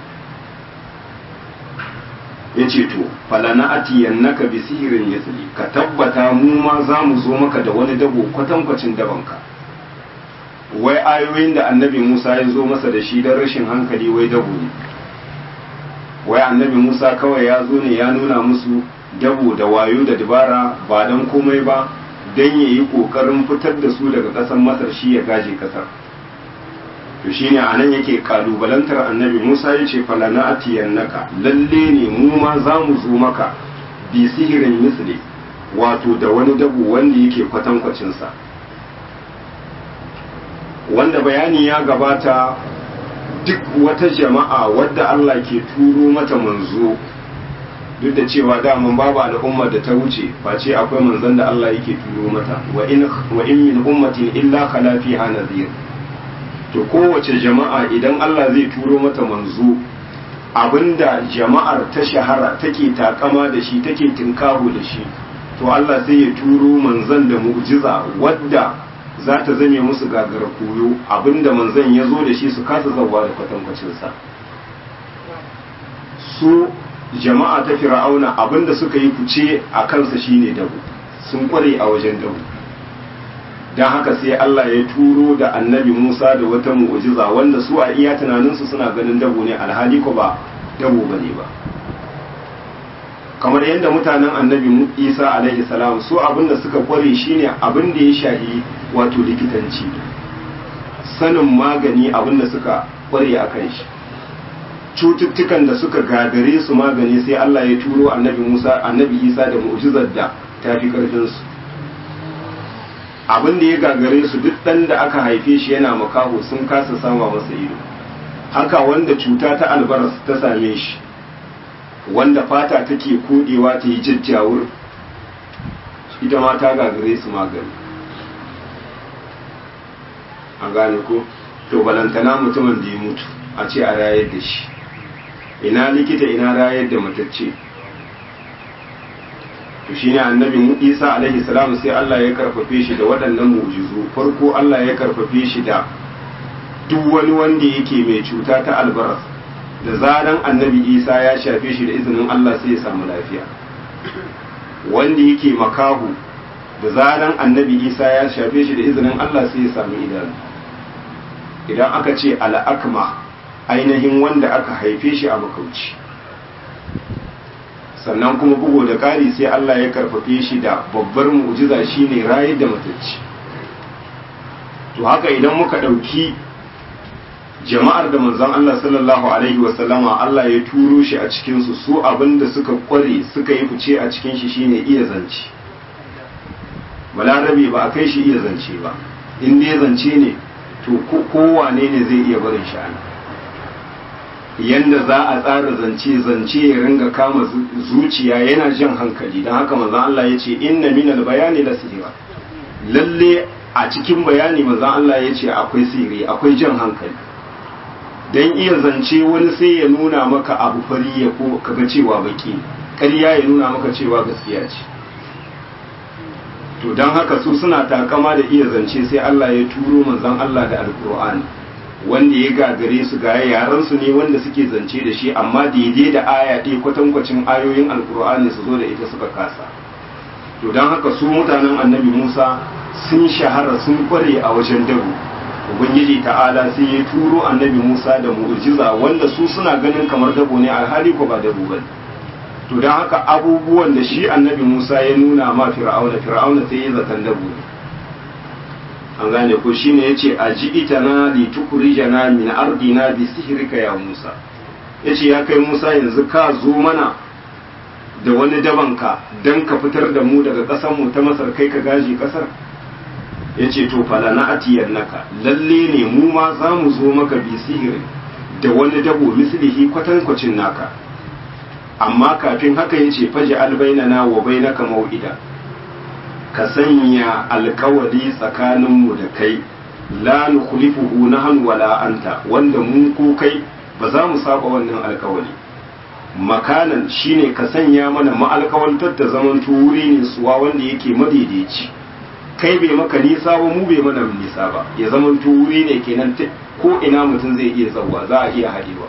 yace to falana atiyannaka bi sihirin yasli ka tabbata mu ma za mu zo maka da wani dabo kwatankwacin dabanka wai ayoyin da annabi Musa ya zo masa da shi don rashin hankali wai dabo ne wai annabi Musa kawai ya zo ne ya nuna musu dabo da wayo da dabara ba don komai ba don ya yi ƙoƙarin fitar da su daga ƙasar Masar shi ya gaje ƙasar to shine anan yake kalubalantar annabi Musa ya ce falana atiyannaka lalle ne mu ma za mu zo maka bi sihirin misli wato da wani dabo wanda yake kwatankwacinsa wanda bayani ya gabata duk wata jama'a wadda Allah ke turo mata manzo duk da cewa daman babu al'ummar da ta wuce face akwai manzon da Allah yake turo mata wa in wa in min ummatin illa khala fiha nadhir to kowace jama'a idan Allah zai turo mata manzo abinda jama'ar ta shahara take takama da shi take tinkaho da shi to Allah sai ya turo manzon da mu'jiza wadda za ta zame musu gagara koyo abinda manzon ya zo da shi su kasa zawa da kwatankwacinsa su jama'a ta fir'auna abinda suka yi fice a kansa shine dabu sun kware a wajen dabu don haka sai Allah ya turo da annabi Musa da wata mu'jiza wanda su a iya tunaninsu suna ganin dabu ne alhali ko ba dabu bane ba kamar yadda mutanen annabi Isa alaihi salam su abinda suka kware shine abinda ya shahi wato likitanci sanin magani abinda suka kware a kan shi cututtukan da suka gagare su magani sai Allah ya turo annabi Musa annabi Isa da mu'jizar da ta fi karfin su abin da ya gagare su duk dan da aka haife shi yana makaho sun kasa sama masa ido haka wanda cuta ta albaras ta same shi wanda fata take kodewa ta yi jajjawur ita ma ta gagare su magani an gane ko to balantana mutumin da ya mutu a ce a rayar da shi ina likita ina rayar da matacce to shine annabi Isa alaihi salam sai Allah ya karfafe shi da waɗannan mu'jizu. Farko Allah ya karfafe shi da duk wani wanda yake mai cuta ta albaras, da zaran annabi Isa ya shafe shi da izinin Allah sai ya samu lafiya. Wanda yake makahu, da zaran annabi Isa ya shafe shi da izinin Allah sai ya samu idanu. Idan aka ce al'akma, ainihin wanda aka haife shi a makauci. Sannan kuma bugu da ƙari sai Allah ya karfafe shi da babbar mu'jiza shine rayar da matacci. To haka idan muka ɗauki jama'ar da manzon Allah sallallahu alaihi wasallama Allah ya turo shi a cikinsu, su abinda suka kware suka yi fice a cikin shi shine iya zance. Balarabe ba a kai shi iya zance ba, in dai zance ne to kowane ne zai iya barin sha'ani. Yanda za a tsara zance zance ya ringa kama zuciya yana jan hankali, don haka manzon Allah ya ce inna minal bayani la sihira, lalle a cikin bayani manzon Allah ya ce akwai sihiri, akwai jan hankali. Dan iya zance wani sai ya nuna maka abu fari ya ko kaga cewa baki, ƙarya ya nuna maka cewa gaskiya ce. To don haka su suna takama da iya zance sai Allah ya turo manzon Allah da alkur'ani wanda ya gagare su ga yaran su ne wanda suke zance da shi, amma daidai da aya ɗaya kwatankwacin ayoyin alkur'ani su zo da ita suka kasa. To don haka su mutanen annabi Musa sun shahara sun kware a wajen dabu. Ubangiji ta'ala sai ya turo annabi Musa da mu'jiza wanda su suna ganin kamar dabo ne, alhali ko ba dabo bane. To don haka abubuwan da shi annabi Musa ya nuna ma fir'auna, fir'auna sai ya zaton dabo ne. An gane ko shine yace aji'itana li tukhrijana min ardina bi sihrika ya Musa. Yace ya kai Musa yanzu ka zo mana da wani dabanka dan ka fitar da mu daga ƙasar mu ta Masar kai ka gaji ƙasar. Yace to fala na atiyannaka, lalle ne mu ma za mu zo maka bi sihiri da wani dabo mislihi kwatankwacin naka. Amma kafin haka yace faji albainana wa bainaka mau'ida, ka sanya alkawari tsakaninmu da kai, la nukhlifuhu nahnu wala anta, wanda mu ko kai ba za mu saba wannan alkawari. Makanan shine ka sanya mana ma'alkawantar da zaman wuri ne suwa wanda yake madaidaici, kai bai maka nisa ba mu bai mana nisa ba, ya zaman wuri ne kenan ko ina mutum zai iya zauwa, za a iya haɗewa.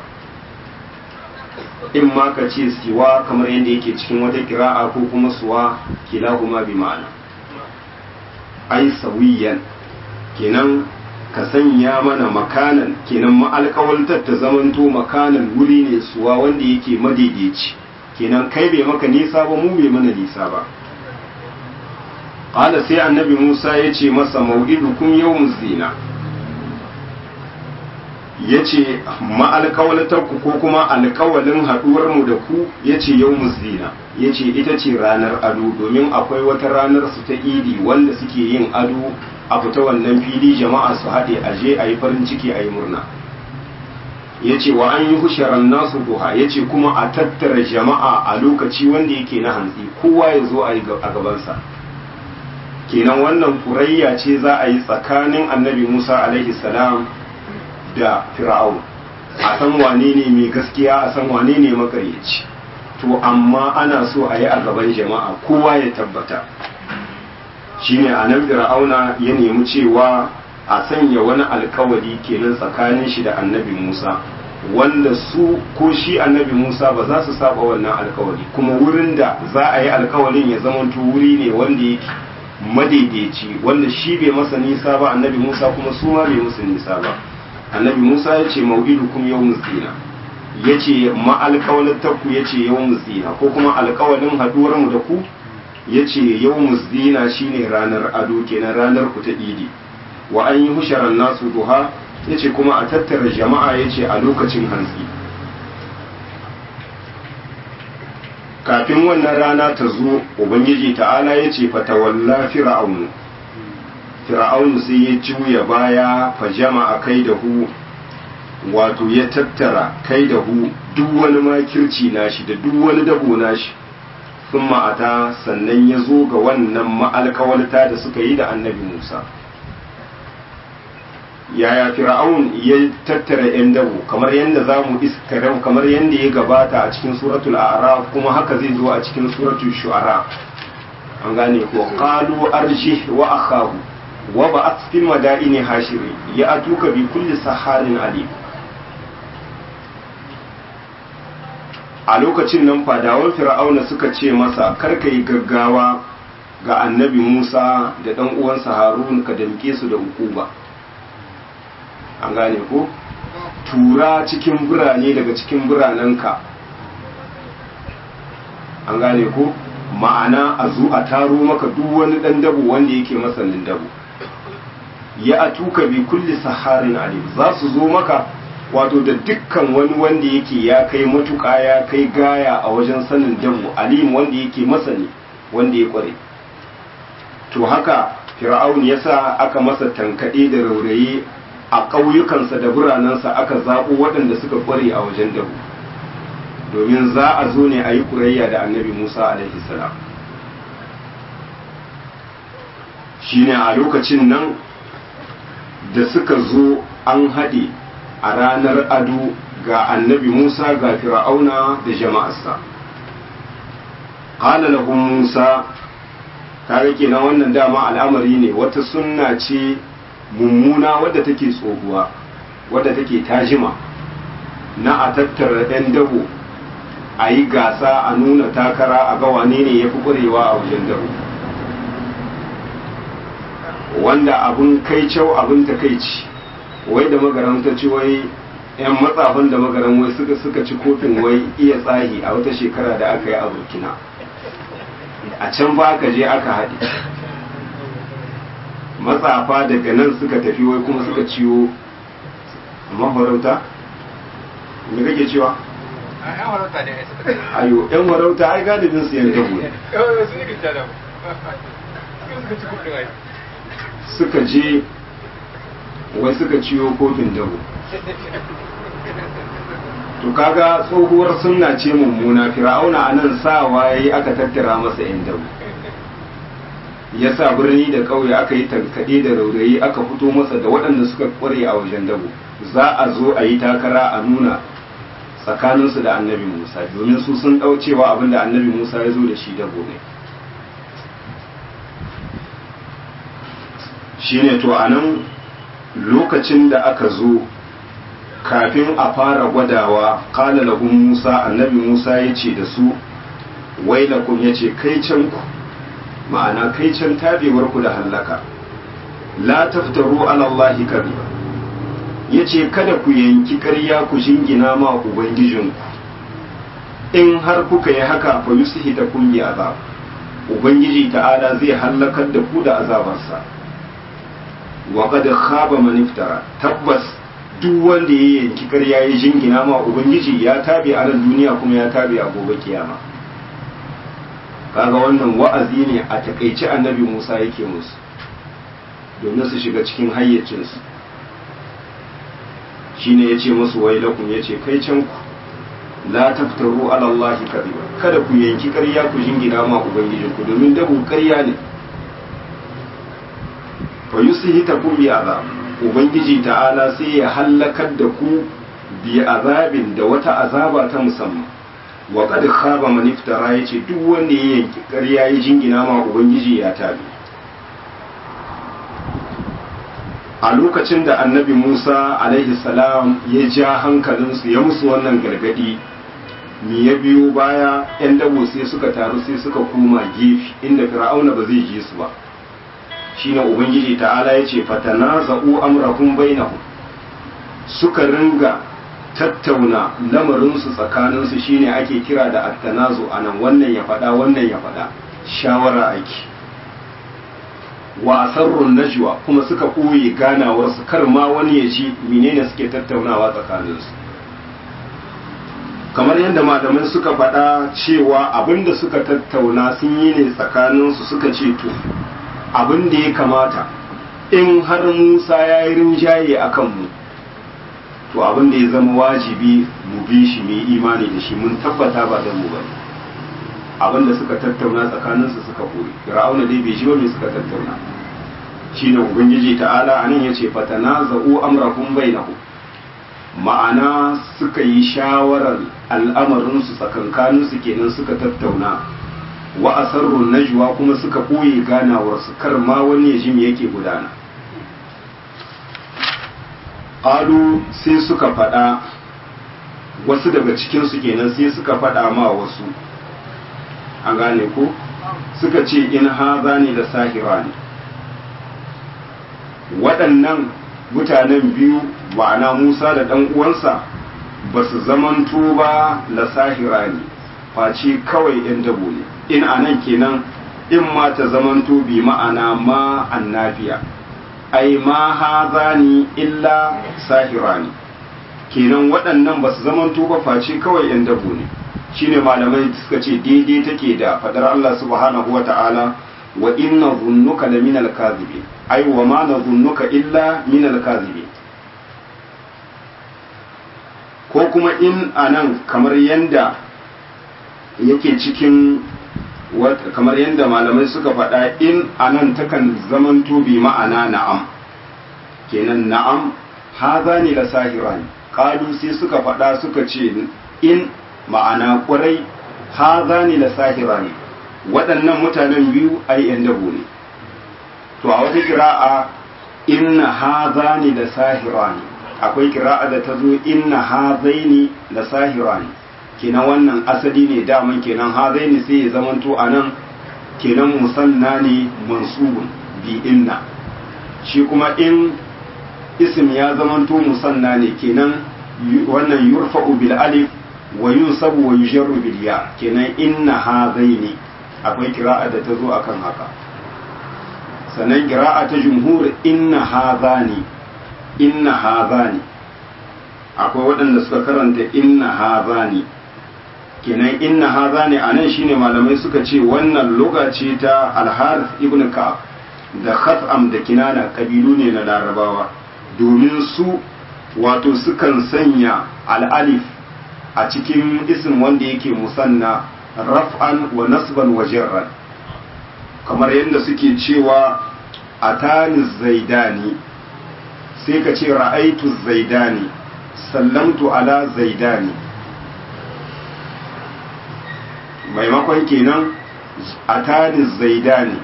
In ma ka ce siwa kamar yadda yake cikin wata kira'a, ko kuma suwa kilahuma bi ma'ana ai sawiyan, kenan ka sanya mana makanan, kenan ma'alƙawaltar ta zamanto makanan wuri ne suwa wanda yake madaidaici, kenan kai bai maka nisa ba mu bai mana nisa ba. Ƙala sai annabi Musa ya ce masa mau'idukum yawmuz zina, ya ce ma'alƙawaltarku ko kuma alƙawalin haɗuwarmu da ku ya ce yawmuz zina, ya ce ita ce ranar ado, domin akwai wata ranar su ta idi wanda suke yin ado a fita wannan fili jama'a su haɗe a je a yi farin ciki a yi murna. Ya ce wa an yi husharan nasu duha, ya ce kuma a tattara jama'a a lokaci wanda yake na hantsi, kowa ya zo a gabansa. Kenan wannan kurayya ce za a yi tsakanin annabi Musa alaihi salam da fir'aun, a san wane ne mai gaskiya, a san wane ne makaryaci. To amma ana so a yi a gaban jama'a kowa ya tabbata. Shine a nan fir'auna ya nemi cewa a sanya wani alkawari kenan tsakanin shi da annabi Musa, wanda su ko shi annabi Musa ba za su saba wannan alkawari, kuma wurin da za a yi alkawarin ya zamanto wuri ne wanda yake madaidaici, wanda shi bai masa nisa ba annabi Musa kuma su ma bai musu nisa ba. Annabi Musa ya ce mau'idukum yawmuz zina, ya ce ma'alkawalin takku ya ce yawmuz zina, ko kuma alkawalin haduwar mu da ku ya ce yawmuz zina shine ranar ado, kenan ranar ku ta idi. Wa an yi husharan nasu duha, ya ce kuma a tattara jama'a ya ce a lokacin hantsi. Kafin wannan rana ta zo, Ubangiji ta'ala ya ce fatawalla fir'aunu, fir'aunu sai ya juya baya fa jama'a kai da hu, wato ya tattara kai da hu duk wani makirci nashi da duk wani dabo nashi, sun ma'ata sannan ya zo ga wannan ma'alkawalta da suka yi da annabi Musa. Yaya fir'aun ya tattara 'yan dabo, kamar yadda za mu iskara, kamar yadda ya gabata a cikin suratul a'raf, kuma haka zai zo a cikin suratul shu'ara. an gane ko qalu arjih wa akhahu wa ba'ath fil madaini hashiri ya atuka bi kulli saharin alim. A lokacin nan fadawan fir'auna suka ce masa karka yi gaggawa ga annabi Musa da ɗan uwansa Harun ka damke su da hukuma. An gane ko? Tura cikin birane daga cikin biranenka. An gane ko? Ma'ana a zo a taro maka duk wani ɗan dabo wanda yake masanin dabo. Ya atuka bi kulli saharin alim, za su zo maka wato da dukkan wani wanda yake ya kai matuƙa ya kai gaya a wajen sanin dabo, alim wanda yake masani wanda ya kware. To haka fir'aun ya sa aka masa tankaɗe da raurayi a ƙauyukansa da biranensa, aka zaɓo waɗanda suka kware a wajen dabo, domin za a zo ne a yi ƙurayya da annabi Musa alaihi salam. Shine a lokacin nan da suka zo an haɗe a ranar ado ga annabi Musa ga fir'auna da jama'arsa. Qala lahum Musa, kare kenan wannan dama al'amari ne, wata sunna ce mummuna wadda take tsohuwa, wadda take tajima, na a tattara ɗan dabo a yi gasa a nuna takara a ga wane ne ya fi ƙwarewa a wajen dabo, wanda abun kai kyau abun takaici. Wai da magaran ta ci wai yan matsafan da magaran wai suka suka ci kofin wai iya tsahi a wata shekara da aka yi a Burkina, a can ba aka je aka haɗe matsafa daga nan suka tafi wai kuma suka ciwo mafarauta. Me kake cewa? Ayo yan farauta ai galibin su yan dabo ne. Suka je wai suka ciwo kofin dabo. To kaga tsohuwar sunna ce mummuna, fir'auna anan sawa yayi aka tattara masa yan dabo, ya sa birni da ƙauye aka yi tankaɗe da raurayi, aka fito masa da waɗanda suka ƙware a wajen dabo. Za a zo a yi takara a nuna tsakaninsu da annabi Musa, domin su sun ɗau cewa abin da annabi Musa ya zo da shi dabo ne. Shine to anan lokacin da aka zo kafin a fara gwadawa, qala lahum Musa, annabi Musa ya ce da su wailakum, ya ce kai can ku, ma'ana kai can tabewar ku da hallaka, la taftaru ala Allahi kadhiba, ya ce kada ku yanki ƙarya ku jingina ma ubangijinku, in har kuka yi haka fa yusihitakum bi azab, ubangiji ta'ala zai hallakar da ku da azabarsa. Wa qad khaba man iftara, tabbas duk wanda ya yanki ƙarya ya jingina ma ubangiji ya tabe a nan duniya kuma ya tabe a gobe kiyama. Kaga wannan wa'azi ne a takaice annabi Musa yake musu domin su shiga cikin hayyacinsu. Shine yace musu wailakum, yace kai can ku, la taftaru ala Allah kadiba, kada ku yanki ƙarya ku jingina ma ubangijinku, domin dabu ƙarya ne. fa yusihitakum bi azab, ubangiji ta'ala sai ya halakar da ku bi azabin da wata azaba ta musamman. Wa qad khaba man iftara, yace duk wanda ya yanki ƙarya ya jingina ma ubangiji ya tabi. A lokacin da annabi Musa alaihi salam ya ja hankalinsu ya musu wannan gargadi, me ya biyo baya, yan dabo sai suka taru sai suka koma gefe inda fir'auna ba zai ji su ba. Shine ubangiji ta'ala ya ce fatanaza'u amrahum bainahum, suka ringa tattauna lamarinsu tsakaninsu, shine ake kira da attanazu anan, wannan ya faɗa wannan ya faɗa, shawara ake. Wa asarrun najwa, kuma suka ɓoye ganawarsu kar ma wani ya ji menene suke tattaunawa tsakaninsu. Kamar yadda malamai suka faɗa cewa abinda suka tattauna sun yi ne tsakaninsu, suka ce to abin da ya kamata in har Musa ya yi rinjaye a kanmu, to abin da ya zama wajibi mu bi shi mai imani da shi, mun tabbata ba don mu ba. Abin da suka tattauna tsakaninsu suka koyi, fir'auna dai bai shi ba mai suka tattauna. Shine ubangiji ta'ala anan yace fatanaza'u amrahum bainahum, ma'ana suka yi shawarar al'amarinsu tsakankaninsu kenan, suka tattauna wa asarrun najwa kuma suka ɓoye ganawarsu kar ma wani ya ji me yake gudana. Qalu sai suka faɗa, wasu daga cikinsu kenan sai suka faɗa ma wasu, an gane ko suka ce in haza ne da sahira ne, waɗannan mutanen biyu ma'ana Musa da ɗan uwansa ba su zamanto ba la sahira ne face kawai ‘yan dabo ne, in anan kenan in ma ta zamanto bi ma'ana ma annafiya, ai ma haza ni illa sahira ne, kenan waɗannan ba su zamanto ba face kawai ‘yan dabo ne. Shine malamai suka ce daidai take da fadar Allah subhanahu wa ta'ala wa inna zunnuka la minal kadhibin, ai wa ma na zunnuka illa minal kadhibin. Ko kuma in anan kamar yanda yake cikin kamar yanda malamai suka faɗa in anan takan zamanto bi ma'ana na'am, kenan na'am haza ne la sahirani, qalu sai suka faɗa suka ce in ma'ana ƙwarai haza ne la sahirani, waɗannan mutanen biyu ai yan dabo ne. To a wata kira'a inna haza ne la sahirani, akwai kira'a da ta zo inna hazaini la sahirani, kenan wannan asali ne daman kenan hazaini sai ya zamanto a nan kenan musanna ne mansubun bi inna, shi kuma in ism ya zamanto musanna ne kenan wannan yurfa'u bil alif wa yunsabu wa yujarru bil ya, kenan inna hazaini akwai kira'a da ta zo akan haka. Sannan kira'a ta jumhur inna hazani, inna hazani akwai waɗanda suka karanta inna hazani, kenan inna hazani anan shine malamai suka ce wannan lugha ce ta al-Harith ibn Ka'ab da Khat'am da Kinana, kabilu ne na Larabawa, domin su wato sukan sanya al-alif a cikin isim wanda yake musanna raf'an wa nasban wa jarran, kamar yadda suke cewa atani zaidani sai ka ce ra'aitu zaidani sallamtu ala zaidani, maimakon kenan atani zaidani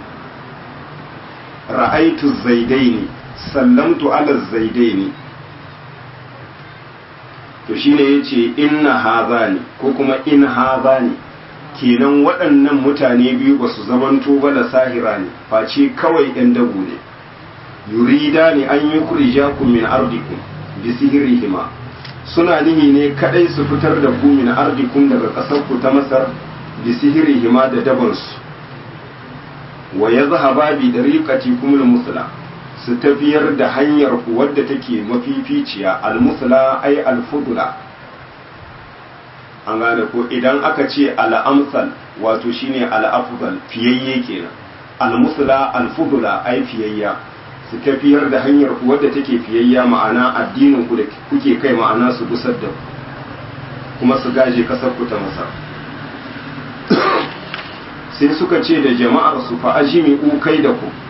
ra'aitu zaidaini sallamtu ala zaidaini. To shine yace inna hazani ko kuma in hazani, kenan waɗannan mutane biyu ba su zamanto ba da sahira ne face kawai ɗan dabo ne. Yurida ne an yi kurijakum min ardikum bi sihirihima, suna nihi ne kadai su fitar da ku min ardikum daga ƙasar ku ta Masar bi sihirihima da dabansu, wa yazhaba bi dariqatikum al-musla, su tafiyar da hanyar ku wadda take mafificiya, al-musla ay al-fudula. An gane ko idan aka ce al-amsal wato shine al-afdal, fiyayye kenan, al-musla al-fudula ay fiyayya, su tafiyar da hanyar ku wadda take fiyayya, ma'ana addinin ku da kuke kai, ma'ana su gusar da ku kuma su gaje kasar ku ta Masar. Sai suka ce da jama'ar su fa ajimi kai da ku,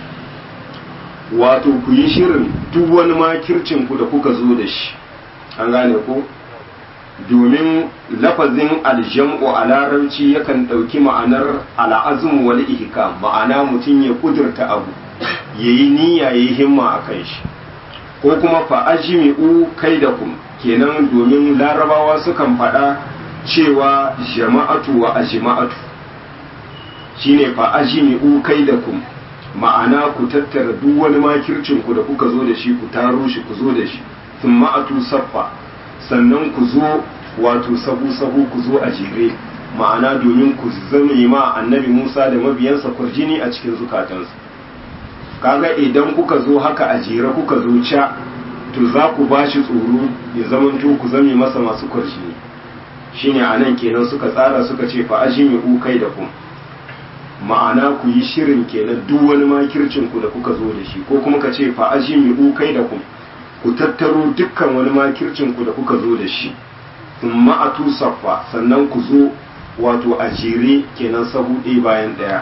wato ku yi shirin duk wani makircin ku da kuka zo da shi. An gane ko domin lafazin aljam'u a larabci yakan ɗauki ma'anar al'azum wal ihkam, ma'ana mutum ya kudurta abu yayi niyya yayi himma akan shi, ko kuma fa ajmi'u kaidakum, kenan domin larabawa sukan faɗa cewa jama'atu wa ajma'atu, shine fa ajmi'u kaidakum, ma'ana ku tattara duk wani makircin ku da kuka zo da shi, ku taro shi ku zo da shi, thumma atu saffa, sannan ku zo wato sabu sabu ku zo a jere, ma'ana domin ku zame ma annabi Musa da mabiyansa kurjini a cikin zukatansu. Kaga idan kuka zo haka a jere kuka zo ca, to za ku bashi tsoro ya zamanto ku zame masa masu kurjini. Shine anan kenan suka tsara suka ce fa ajimi u kai da kun, ma'ana ku yi shirin kenan duk wani makircin ku da kuka zo da shi, ko kuma ka ce fa ajimi u kai da kun, ku tattaro dukkan wani makircin ku da kuka zo da shi, thumma atu saffa, sannan ku zo wato a jere kenan sahu ɗaya bayan ɗaya.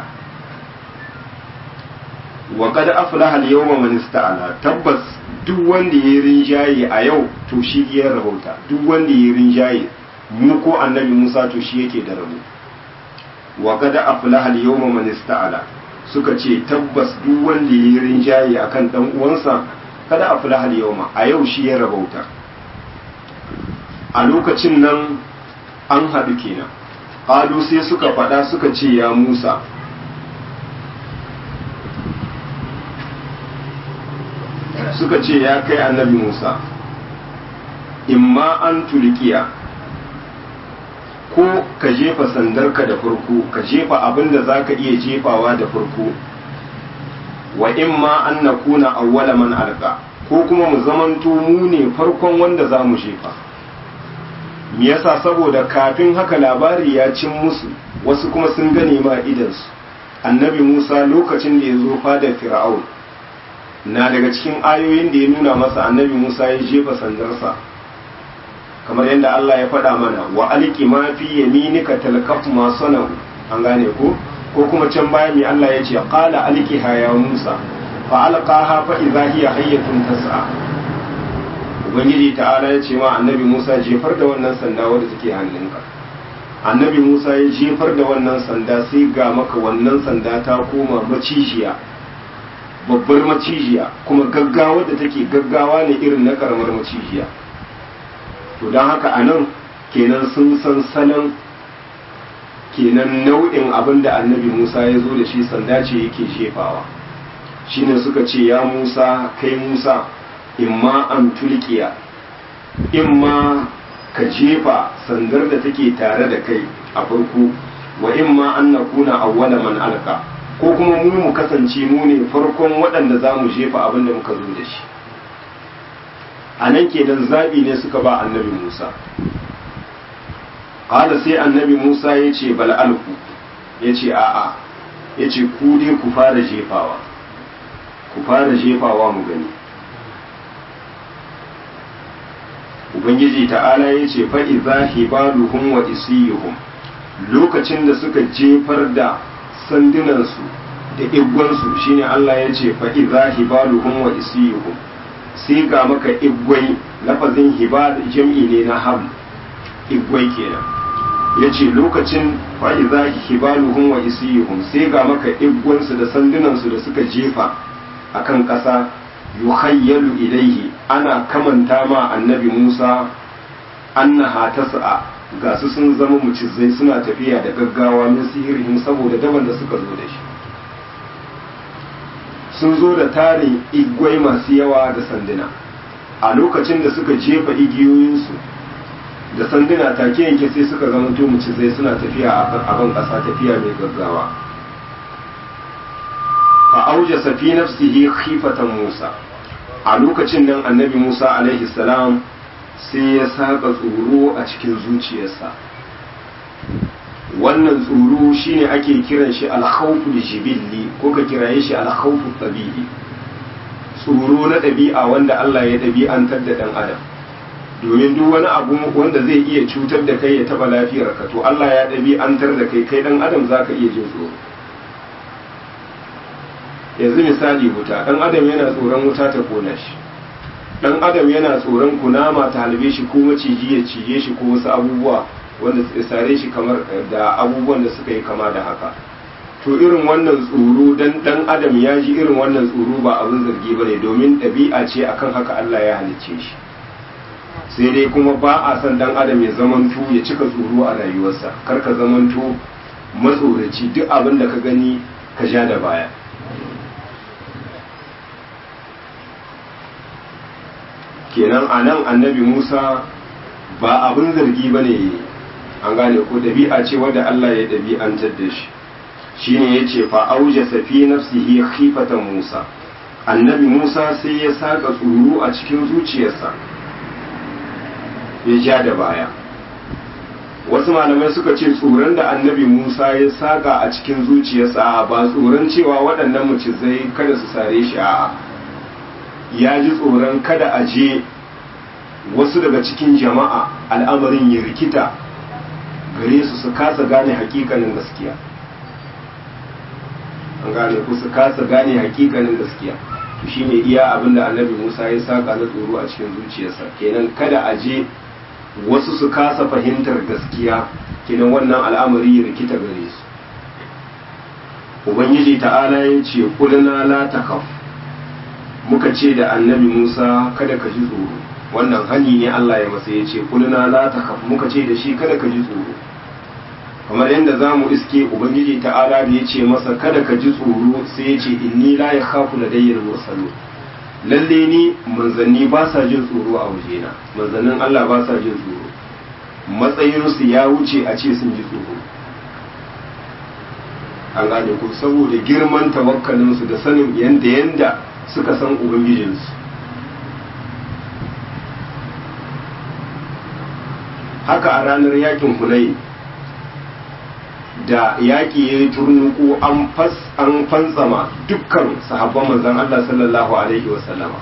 Wa qad aflaha al-yawma man ista'ala, tabbas duk wanda ya rinjaye a yau to shi ya rahota, duk wanda ya rinjaye mu ko annabi Musa to shi yake da rabo. wa qad aflaha al-yawma man ista'ala suka ce tabbas duk wanda yayi rinjaye akan dan uwansa kada aflaha al-yawma a yau shi ya rabauta. A lokacin nan an haɗu kenan qalu sai suka faɗa suka ce ya Musa suka ce ya kai annabi Musa imma an tulkiya ko ka jefa sandarka da farko ka jefa abin da za ka iya jefawa da farko wa imma an nakuna awwala man alqa ko kuma mu zamanto mu ne farkon wanda za mu jefa. Me yasa? saboda kafin haka labari ya cin musu wasu kuma sun gane ma idansu. Annabi Musa lokacin da ya zo fadar Fir'aun na daga cikin ayoyin da ya nuna masa annabi Musa ya jefa sandarsa kamar yadda Allah ya faɗa mana wa alqi ma fi yaminika talqaf ma sanau an gane ko ko kuma can baya mai Allah ya ce qala alqiha ya Musa fa alqaha fa idha hiya hayyatun tas'a. Ubangiji ta'ala ya ce ma annabi Musa jefar da wannan sanda wadda take hannunka. Annabi Musa ya jefar da wannan sanda sai ga maka wannan sanda ta koma macijiya babbar macijiya kuma gaggawa da take gaggawa ne irin na karamar macijiya. To don haka a nan kenan sun san salon kenan nau'in abin da annabi Musa ya zo da shi sanda ce yake jefawa. Shine suka ce ya Musa kai Musa imma an tulkiya imma ka jefa sandar da take tare da kai a farko wa imma an nakuna awwala man alqa ko kuma mu mu kasance mu ne farkon waɗanda za mu jefa abin da muka zo da shi. A nan kenan zaɓi ne suka ba annabi Musa. Ƙala sai annabi Musa ya ce bal alku ya ce a'a ya ce ku dai ku fara jefawa ku fara jefawa mu gani. Ubangiji ta'ala ya ce fa'iza hibaluhum wa isiyuhum lokacin da suka jefar da sandunansu da igwansu shine Allah ya ce fa'iza hibaluhum wa isiyuhum sai ga maka igwai lafazin hibal jam'i ne na ham igwai kenan ya ce lokacin fa'iza hibaluhum wa isiyuhum sai ga maka igwansu da sandunansu da suka jefa akan ƙasa yukhayyalu ilaihi ana kamanta ma annabi Musa annaha tas'a ga su sun zama mucizai suna tafiya da gaggawa min sihirihim saboda daban da suka zo da shi sun zo da tarin igwai masu yawa da sanduna a lokacin da suka jefa igiyoyinsu da sanduna take yanke sai suka zama to mucizai suna tafiya a ban ƙasa tafiya mai gaggawa fa aujasa fi nafsihi khifatan Musa a lokacin nan annabi Musa alaihi salam sai ya saka tsoro a cikin zuciyarsa. Wannan tsoro shine ake kiran shi al-khawfu jibilli ko ka kiraye shi al-khawfu tabi'i tsoro na ɗabi'a wanda Allah ya ɗabi'antar da ɗan adam domin duk wani abu wanda zai iya cutar da kai ya taba lafiyarka to Allah ya ɗabi'antar da kai kai ɗan adam zaka iya jin tsoro. Yanzu misali wuta ɗan adam yana tsoron wuta ta kona shi ɗan adam yana tsoron kunama ta halbe shi ko maciji ya cije shi ko wasu abubuwa wanda su sare shi kamar da abubuwan da suka yi kama da haka. To irin wannan tsoro dan ɗan adam ya ji irin wannan tsoro ba abin zargi ba ne domin ɗabi'a ce akan haka Allah ya halicce shi. Sai dai kuma ba a son ɗan adam ya zamanto ya cika tsoro a rayuwarsa kar ka zamanto matsoraci duk abin da ka gani ka ja da baya. Kenan a nan annabi Musa ba abin zargi ba ne an gane ko ɗabi'a ce wadda Allah ya ɗabi'antar da shi shi ne ya ce fa'auje safi nafsihi khifatan Musa annabi Musa sai ya saka tsoro a cikin zuciyarsa ya ja da baya. Wasu malamai suka ce tsoron da annabi Musa ya saka a cikin zuciyarsa ba tsoron cewa waɗannan macizai kada su sare shi a'a ya ji tsoron kada a je wasu daga cikin jama'a al'amarin ya rikita gare su su kasa gane hakikanin gaskiya an gane ku su kasa gane hakikanin gaskiya to shine iya abinda annabi Musa ya saka na tsoro a cikin zuciyarsa kenan kada a je wasu su kasa fahimtar gaskiya kenan wannan al'amari ya rikita gare su ubangiji ta'ala ya ce kulna la takaf, muka ce da annabi Musa kada ka ji tsoro. Wannan hani ne Allah ya masa, ya ce kulna la takaf, muka ce da shi kada ka ji tsoro. Kamar yadda za mu iske ubangiji ta'ala da ya ce masa kada ka ji tsoro, sai ya ce inni la yakhafu ladayyal mursalun, lalle ni manzanni ba sa jin tsoro a wajena, manzannin Allah ba sa jin tsoro, matsayinsu ya wuce a ce sun ji tsoro. An gane ku, saboda girman tawakkalinsu da sanin yanda yanda suka san ubangijinsu. Haka a ranar yakin Hunayn da yaƙi ya yi turnuku an fantsama dukkan sahabban manzan Allah sallallahu alaihi wasallama.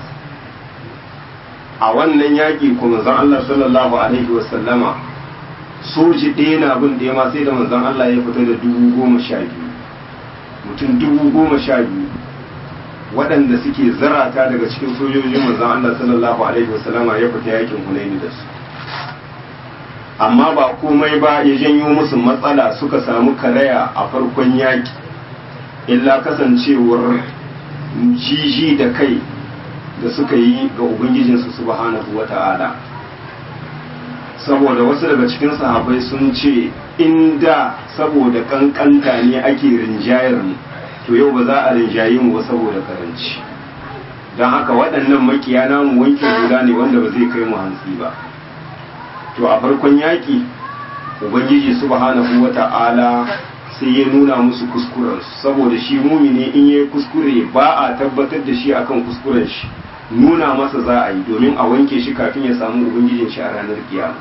A wannan yaƙi ko manzan Allah sallallahu alaihi wasallama soji ɗaya na bin ɗaya ma sai da manzan Allah ya fita da dubu goma sha biyu, mutum dubu goma sha biyu waɗanda suke zarata daga cikin sojojin manzan Allah sallallahu alaihi wasallama ya fita yaƙin Hunayn da su. Amma ba komai ba ya janyo musu matsala suka samu karaya a farkon yaƙi, illa kasancewar jiji da kai da suka yi ga ubangijinsu subhanahu wata'ala. Saboda wasu daga cikin sahabbai sun ce inda saboda kankanta ne ake rinjayar mu, to yau ba za a rinjaye mu ba saboda karanci. Don haka waɗannan makiya namu wanke guda ne wanda ba zai kai mu hantsi ba. To a farkon yaƙi ubangiji subhanahu wata'ala sai ya nuna musu kuskurensu, saboda shi mumini in yayi kuskure ba a tabbatar da shi akan kuskuren shi, nuna masa za a yi domin a wanke shi kafin ya samu ubangijin shi a ranar kiyama.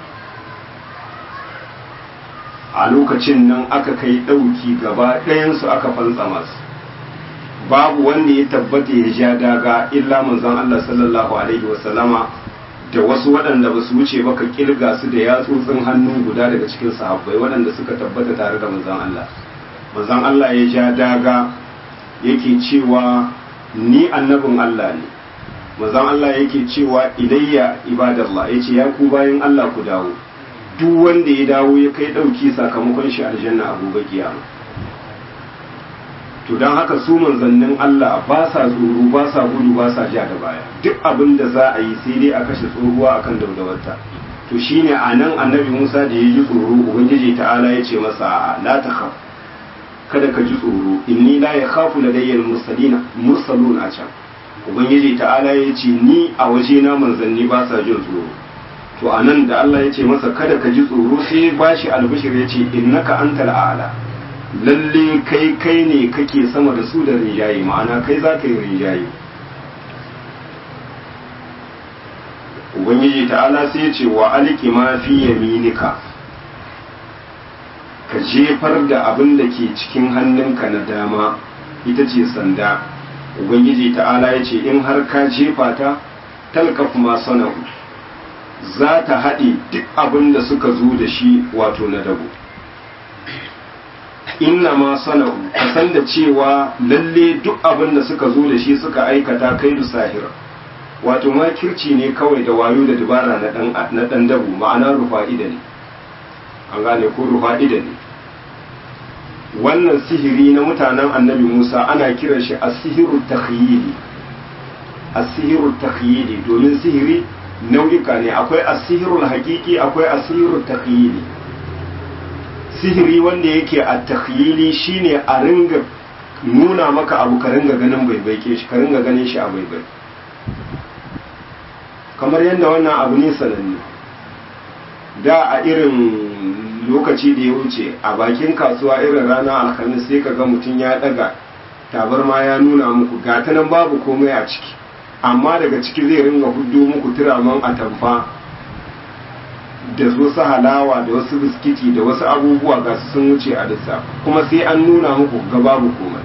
A lokacin nan aka kai ɗauki gaba ɗayansu aka fantsa masu, babu wanda ya tabbata ya ja daga illa manzon Allah sallallahu alaihi wasallama da wasu waɗanda ba su wuce ba ka kirga su da yatsotsin hannu guda daga cikin sahabbai waɗanda suka tabbata tare da manzon Allah. Manzon Allah ya ja daga yake cewa ni annabin Allah ne. Manzon Allah yake cewa ilayya ibadallah, yace ya ku bayin Allah ku dawo. Duk wanda ya dawo ya kai ɗauki sakamakon shi aljanna a gobe kiyama. To don haka su manzannin Allah ba sa tsoro, ba sa gudu, ba sa ja da baya, duk abin da za a yi sai dai a kashe tsohuwa akan daudawarta. To shine a nan annabi Musa da ya ji tsoro ubangiji ta'ala ya ce masa la takhaf, kada ka ji tsoro, inni la yakhafu ladayyal mursalina mursalun a can. Ubangiji ta'ala ya ce ni a waje na manzanni ba sa jin tsoro. To a nan da Allah ya ce masa kada ka ji tsoro sai ba shi albishir ya ce innaka antal a'la, lalle kai kai ne kake sama da su da rinjaye, ma'ana kai za ka yi rinjaye. Ubangiji ta'ala sai ce wa aliki ma fi yaminika, ka jefar da abin da ke cikin hannunka na dama, ita ce sanda. Ubangiji ta'ala ya ce in har ka jefa ta talqaf ma sana'u, za ta haɗe duk abin da suka zo da shi wato na dabo. Inna ma sana'u, ka san da cewa lalle duk abin da suka zo da shi suka aikata kai da sahir, wato makirci ne kawai da wayo da dabara na ɗan dabu, ma'ana rufa'ida ne. An gane ko rufa'ida ne. Wannan sihiri na mutanen annabi Musa ana kiran shi as-sihiru takhyili. As-sihiru takhyili domin sihiri nau'ika ne, akwai as-sihirul haqiqi, akwai as-sihiru takhyili. Sihiri wanda yake a takhyili shine a ringa nuna maka abu ka ringa ganin baibaike shi, ka ringa ganin shi a baibai, kamar yadda wannan abu ne sananne. Da a irin lokaci da ya wuce a bakin kasuwa irin ranar alhamis sai ka ga mutum ya daga tabarma ya nuna muku gata nan babu komai a ciki, amma daga ciki zai ringa huddo muku turaman atamfa da wasu halawa da wasu biskiti da wasu abubuwa ga su sun wuce a lissa, kuma sai an nuna muku ga babu komai.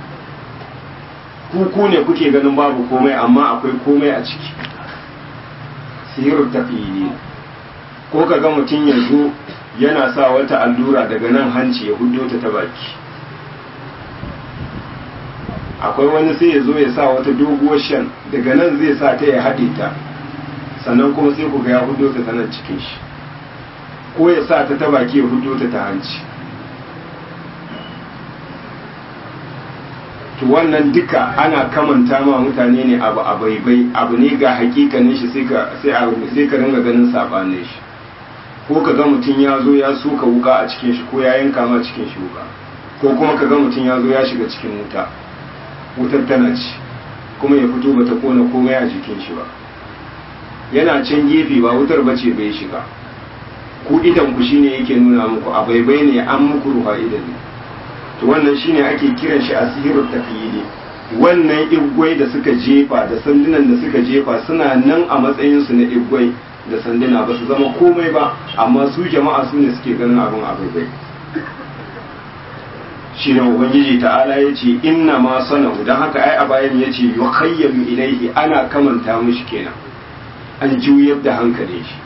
Kuku ne kuke ganin babu komai amma akwai komai a ciki. Sihiru taqiyyi. Ko ka ga mutum ya zo yana sa wata allura daga nan hanci ya huddo ta ta baki. Akwai wani sai ya zo ya sa wata doguwar shan daga nan zai sa ta ya haɗe ta, sannan kuma sai ku ga ya huddo ta ta nan cikin shi, ko ya sa ta ta baki ya huddo ta ta hanci. to wannan duka ana kamanta ma mutane ne abu a baibai, abu ne ga hakikanin shi sai ka sai a sai ka ringa ganin sabanin shi, ko ka ga mutum ya zo ya soka wuka a cikin shi ko ya yanka ma cikin shi wuka, ko kuma ka ga mutum ya zo ya shiga cikin wuta, wutar tana ci kuma ya fito bata kona komai a jikin shi ba, yana can gefe ba wutar bace bai shiga, ku idan ku shine yake nuna muku a baibai ne an muku ruha idan ne. To wannan shine ake kiran shi asirut taqyidi. Wannan igwai da suka jefa da sandunan da suka jefa suna nan a matsayin su na igwai da sanduna, ba su zama komai ba, amma su jama'a su ne suke ganin abin a baibai. Shi ne ubangiji ta'ala ya ce inna ma sana'u, don haka ai a bayan ya ce yukhayyalu ilaihi, ana kamanta mishi kenan, an juyar da hankali shi.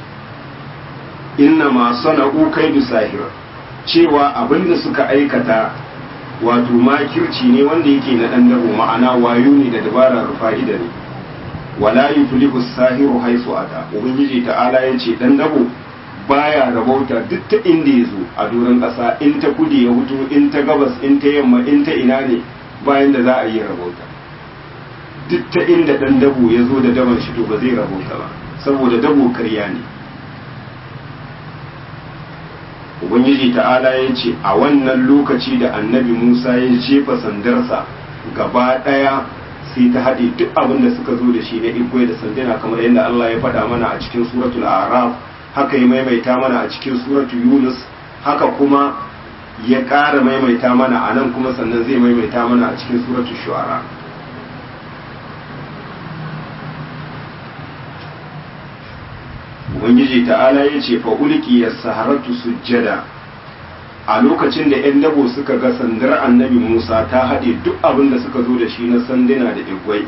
Inna ma sana'u kaidu sahir, cewa abinda suka aikata wato makirci ne wanda yake na dan dabo, ma'ana wayo ne da dabara rufa'ida ne. Wala yuflihu sahiru haisu ata, ubangiji ta'ala ya ce dan dabo baya rabauta duk ta inda ya zo a doron ƙasa, in ta kudu ya hutu, in ta gabas, in ta yamma, in ta ina ne, bayan da za a yi rabauta. Duk ta inda dan dabo ya zo da daban shi to ba zai rabauta ba, saboda dabo karya ne. Ubangiji ta'ala ya ce a wannan lokaci da annabi Musa ya jefa sandarsa gaba ɗaya sai ta haɗe duk abin da suka zo da shi na igwe da sanduna, kamar yadda Allah ya faɗa mana a cikin suratul A'raf, haka ya maimaita mana a cikin suratul Yunus, haka kuma ya ƙara maimaita mana a nan kuma sannan zai maimaita mana a cikin suratul Shu'ara. Ubangiji ta'ala ya ce fa'ulki ya saharatu sujjada, a lokacin da ‘yan dabo suka ga sandar annabi Musa ta haɗe duk abin da suka zo da shi na sanduna da igwai,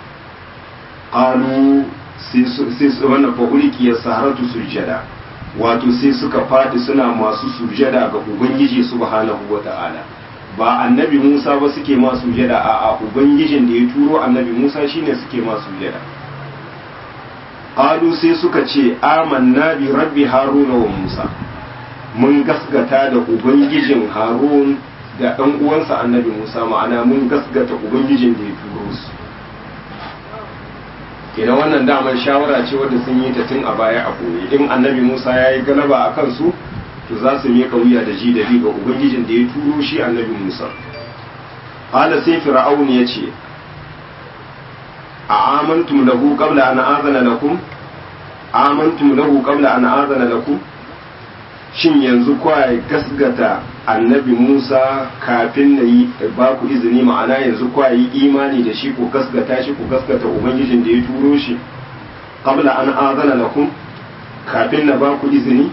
ƙalu sai su wannan fa'ulki ya saharatu sujjada, wato sai suka faɗi suna masu sujjada ga Ubangiji subhanahu wa ta'ala. Ba annabi Musa ba suke ma sujjada, a a Ubangijin da ya turo annabi Musa shine suke ma sujjada. Qalu sai suka ce amanna bi rabbi haruna wa musa, mun gasgata da ubangijin harun da ɗan uwansa annabi musa, ma'ana mun gasgata ubangijin da ya turo su. Idan wannan damar shawara ce wadda sun yi ta tun a baya a koyi, in annabi musa ya yi galaba a kansu to za su miƙa wuya da ji da bi ga ubangijin da ya turo shi annabi musa. Qala sai fir'aun ya ce a amantum lahu qabla an azana lakum, amantum lahu qabla an azana lakum, shin yanzu kwa gasgata annabi Musa kafin na yi ba ku izini, ma'ana yanzu kwa yi imani da shi ku gasgata shi ku gasgata ubangijin da ya turo shi qabla an azana lakum, kafin na ba ku izini?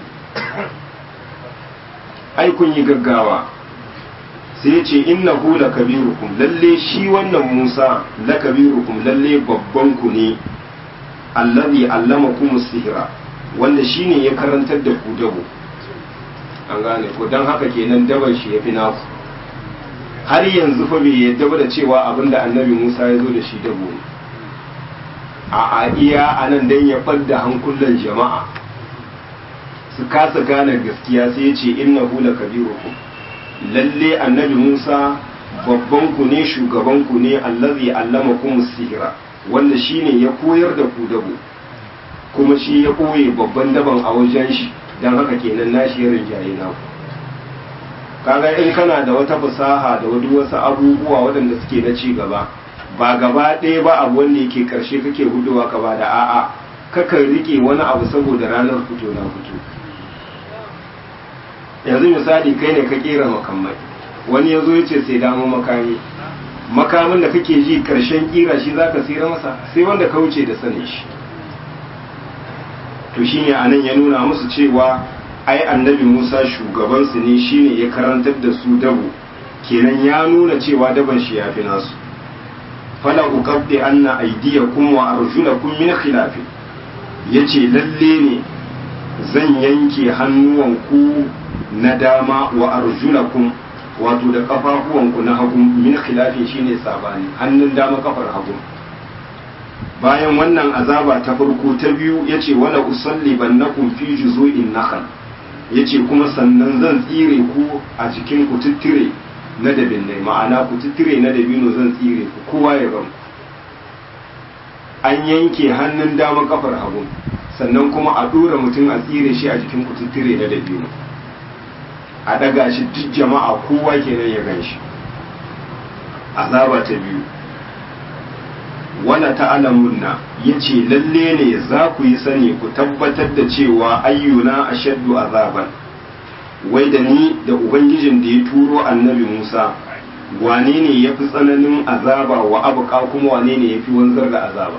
Ai kun yi gaggawa. Sai ce innahu lakabirukum, lalle shi wannan Musa lakabirukum, lalle babban ku ne, allazi allamakum sihra, wanda shine ya karantar da ku dabo. An gane ko, dan haka kenan daban shi yafi naku. Har yanzu fa bai yadda ba da cewa abinda annabi Musa ya zo da shi dabo ne. A a iya anan dan ya fadda hankulan jama'a su kasa gane gaskiya, sai ya ce innahu lakabirukum, lalle annabi Musa babban ku ne, shugaban ku ne, allazi allamakum sihra, wanda shine ya koyar da ku dabo, kuma shi ya koye babban daban a wajen shi, dan haka kenan nashi ya rinjaye naku. Kaga in kana da wata fasaha da wani wasu abubuwa waɗanda suke na ci gaba, ba gaba ɗaya ba abu wanda yake karshe kake hudowa ka ba da a'a, kakan rike wani abu saboda ranar fito na fito. Yanzu misali kai ne ka kera makamai, wani ya zo ya ce sai damu makami, makamin da kake ji karshen kira shi za ka sayar masa, sai wanda ka wuce da sanin shi. To shi ne a nan ya nuna musu cewa ai annabi Musa shugabansu ne, shi ne ya karantar da su dabo, kenan ya nuna cewa daban shi ya fi nasu. Fala uqaddi anna aydiyakum wa arjulakum min khilaf, yace lalle ne zan yanke hannuwanku na dama wa arjulakum, wato da kafafuwanku na hagu, min khilafin shine sabani, hannun dama kafar hagu. Bayan wannan azaba ta farko, ta biyu yace wala usalli bannakum fi juzu'in nakhl, yace kuma sannan zan tsire ku a cikin ku tittire na dabinai, ma'ana ku tuttire na dabino zan tsire ku kowa ya gan an yanke hannun dama kafar hagu sannan kuma a dora mutum a tsire shi a jikin ku tuttire na dabino a daga shi duk jama'a kowa kenan ya gan shi. Azaba ta biyu, wala ta'lamunna yace lalle ne za ku yi sani ku tabbatar da cewa ayyuna ashaddu azaban, wai da ni da ubangijin da ya turo annabi Musa wane ne yafi tsananin azaba wa abuka kuma wane ne yafi wanzar da azaba.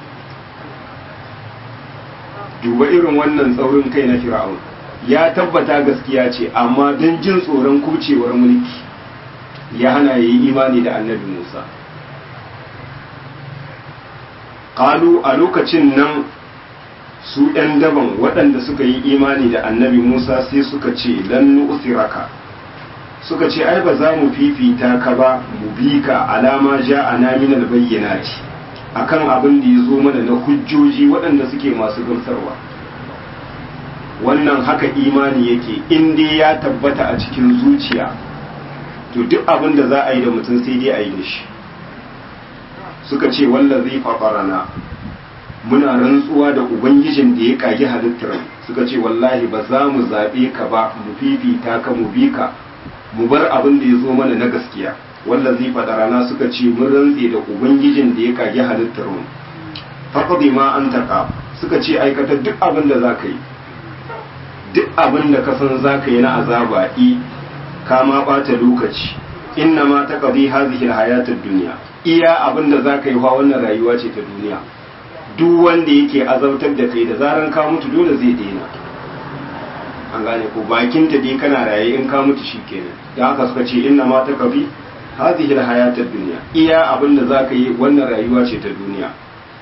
Duba irin wannan tsaurin kai na Fir'aun, ya tabbata gaskiya ce amma don jin tsoron kucewar mulki ya hana yi imani da annabi Musa. Qalu a lokacin nan su ‘yan daban waɗanda suka yi imani da annabi Musa sai suka ce lan nu'thiraka, suka ce ai ba za mu fifita ka ba mu bi ka alama ja'ana min al-bayyinati akan abin da ya zo mana na hujjoji waɗanda suke masu gamsarwa. Wannan haka imani yake in dai ya tabbata a cikin zuciya to duk abin da za a yi da mutum sai dai a yi da shi. Suka ce wallazi fatarana, muna rantsuwa da ubangijin da ya kage halittar, suka ce wallahi ba za mu zaɓe ka ba mu fifita ka mu bi ka mu bar abin da ya zo mana na gaskiya. Wallazi fatarana suka ce mun rantse da ubangijin da ya kage halittar mu. Faqdi ma antaka, suka ce aikata duk abin da za ka yi, duk abin da ka san za ka yi na azaba i ka ma ɓata lokaci, inna ma taqdi hadhihi alhayatad dunya, iya abin da za ka yi wa wannan rayuwa ce ta duniya. Duk wanda yake azabtar da kai da zaran ka mutu dole zai daina. An gane ko bakin ta dai kana raye in ka mutu shikenan. Da haka suka ce inna ma taqdi hadhihi alhayatad dunya, iya abin da za ka yi wannan rayuwa ce ta duniya.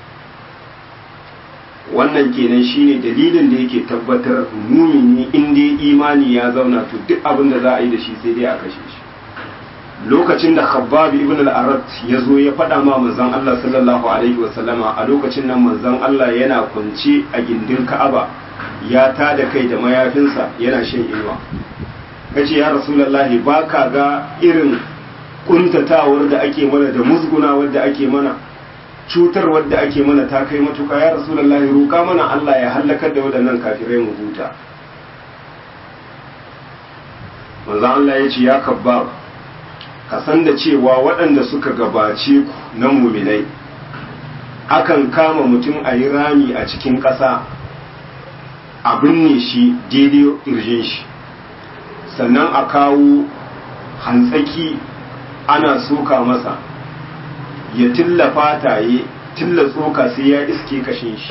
Wannan kenan shine dalilin da yake tabbatar mumini in dai imani ya zauna to duk abin da za a yi da shi sai dai a kashe shi. Lokacin da Khabbab ibn al-Arat ya zo ya faɗa ma manzon Allah sallallahu alaihi wasallama, a lokacin nan manzon Allah yana kwance a gindin Ka'aba ya tada kai da mayafinsa yana shan inuwa. Kace ya Rasulullahi ba ka ga irin kuntatawar da ake mana da musgunawar da ake mana, cutar wadda ake mana ta kai matuka, ya Rasulullahi roƙa mana Allah ya halakar da waɗannan kafirai mu huta. Manzon Allah ya ce ya Khabbab, ka san da cewa waɗanda suka gabace ku na muminai akan kama mutum a yi rami a cikin ƙasa a binne shi daidai ƙirjin shi, sannan a kawo hantsaki ana soka masa ya tilla fata ya tilla tsoka sai ya iske kashin shi,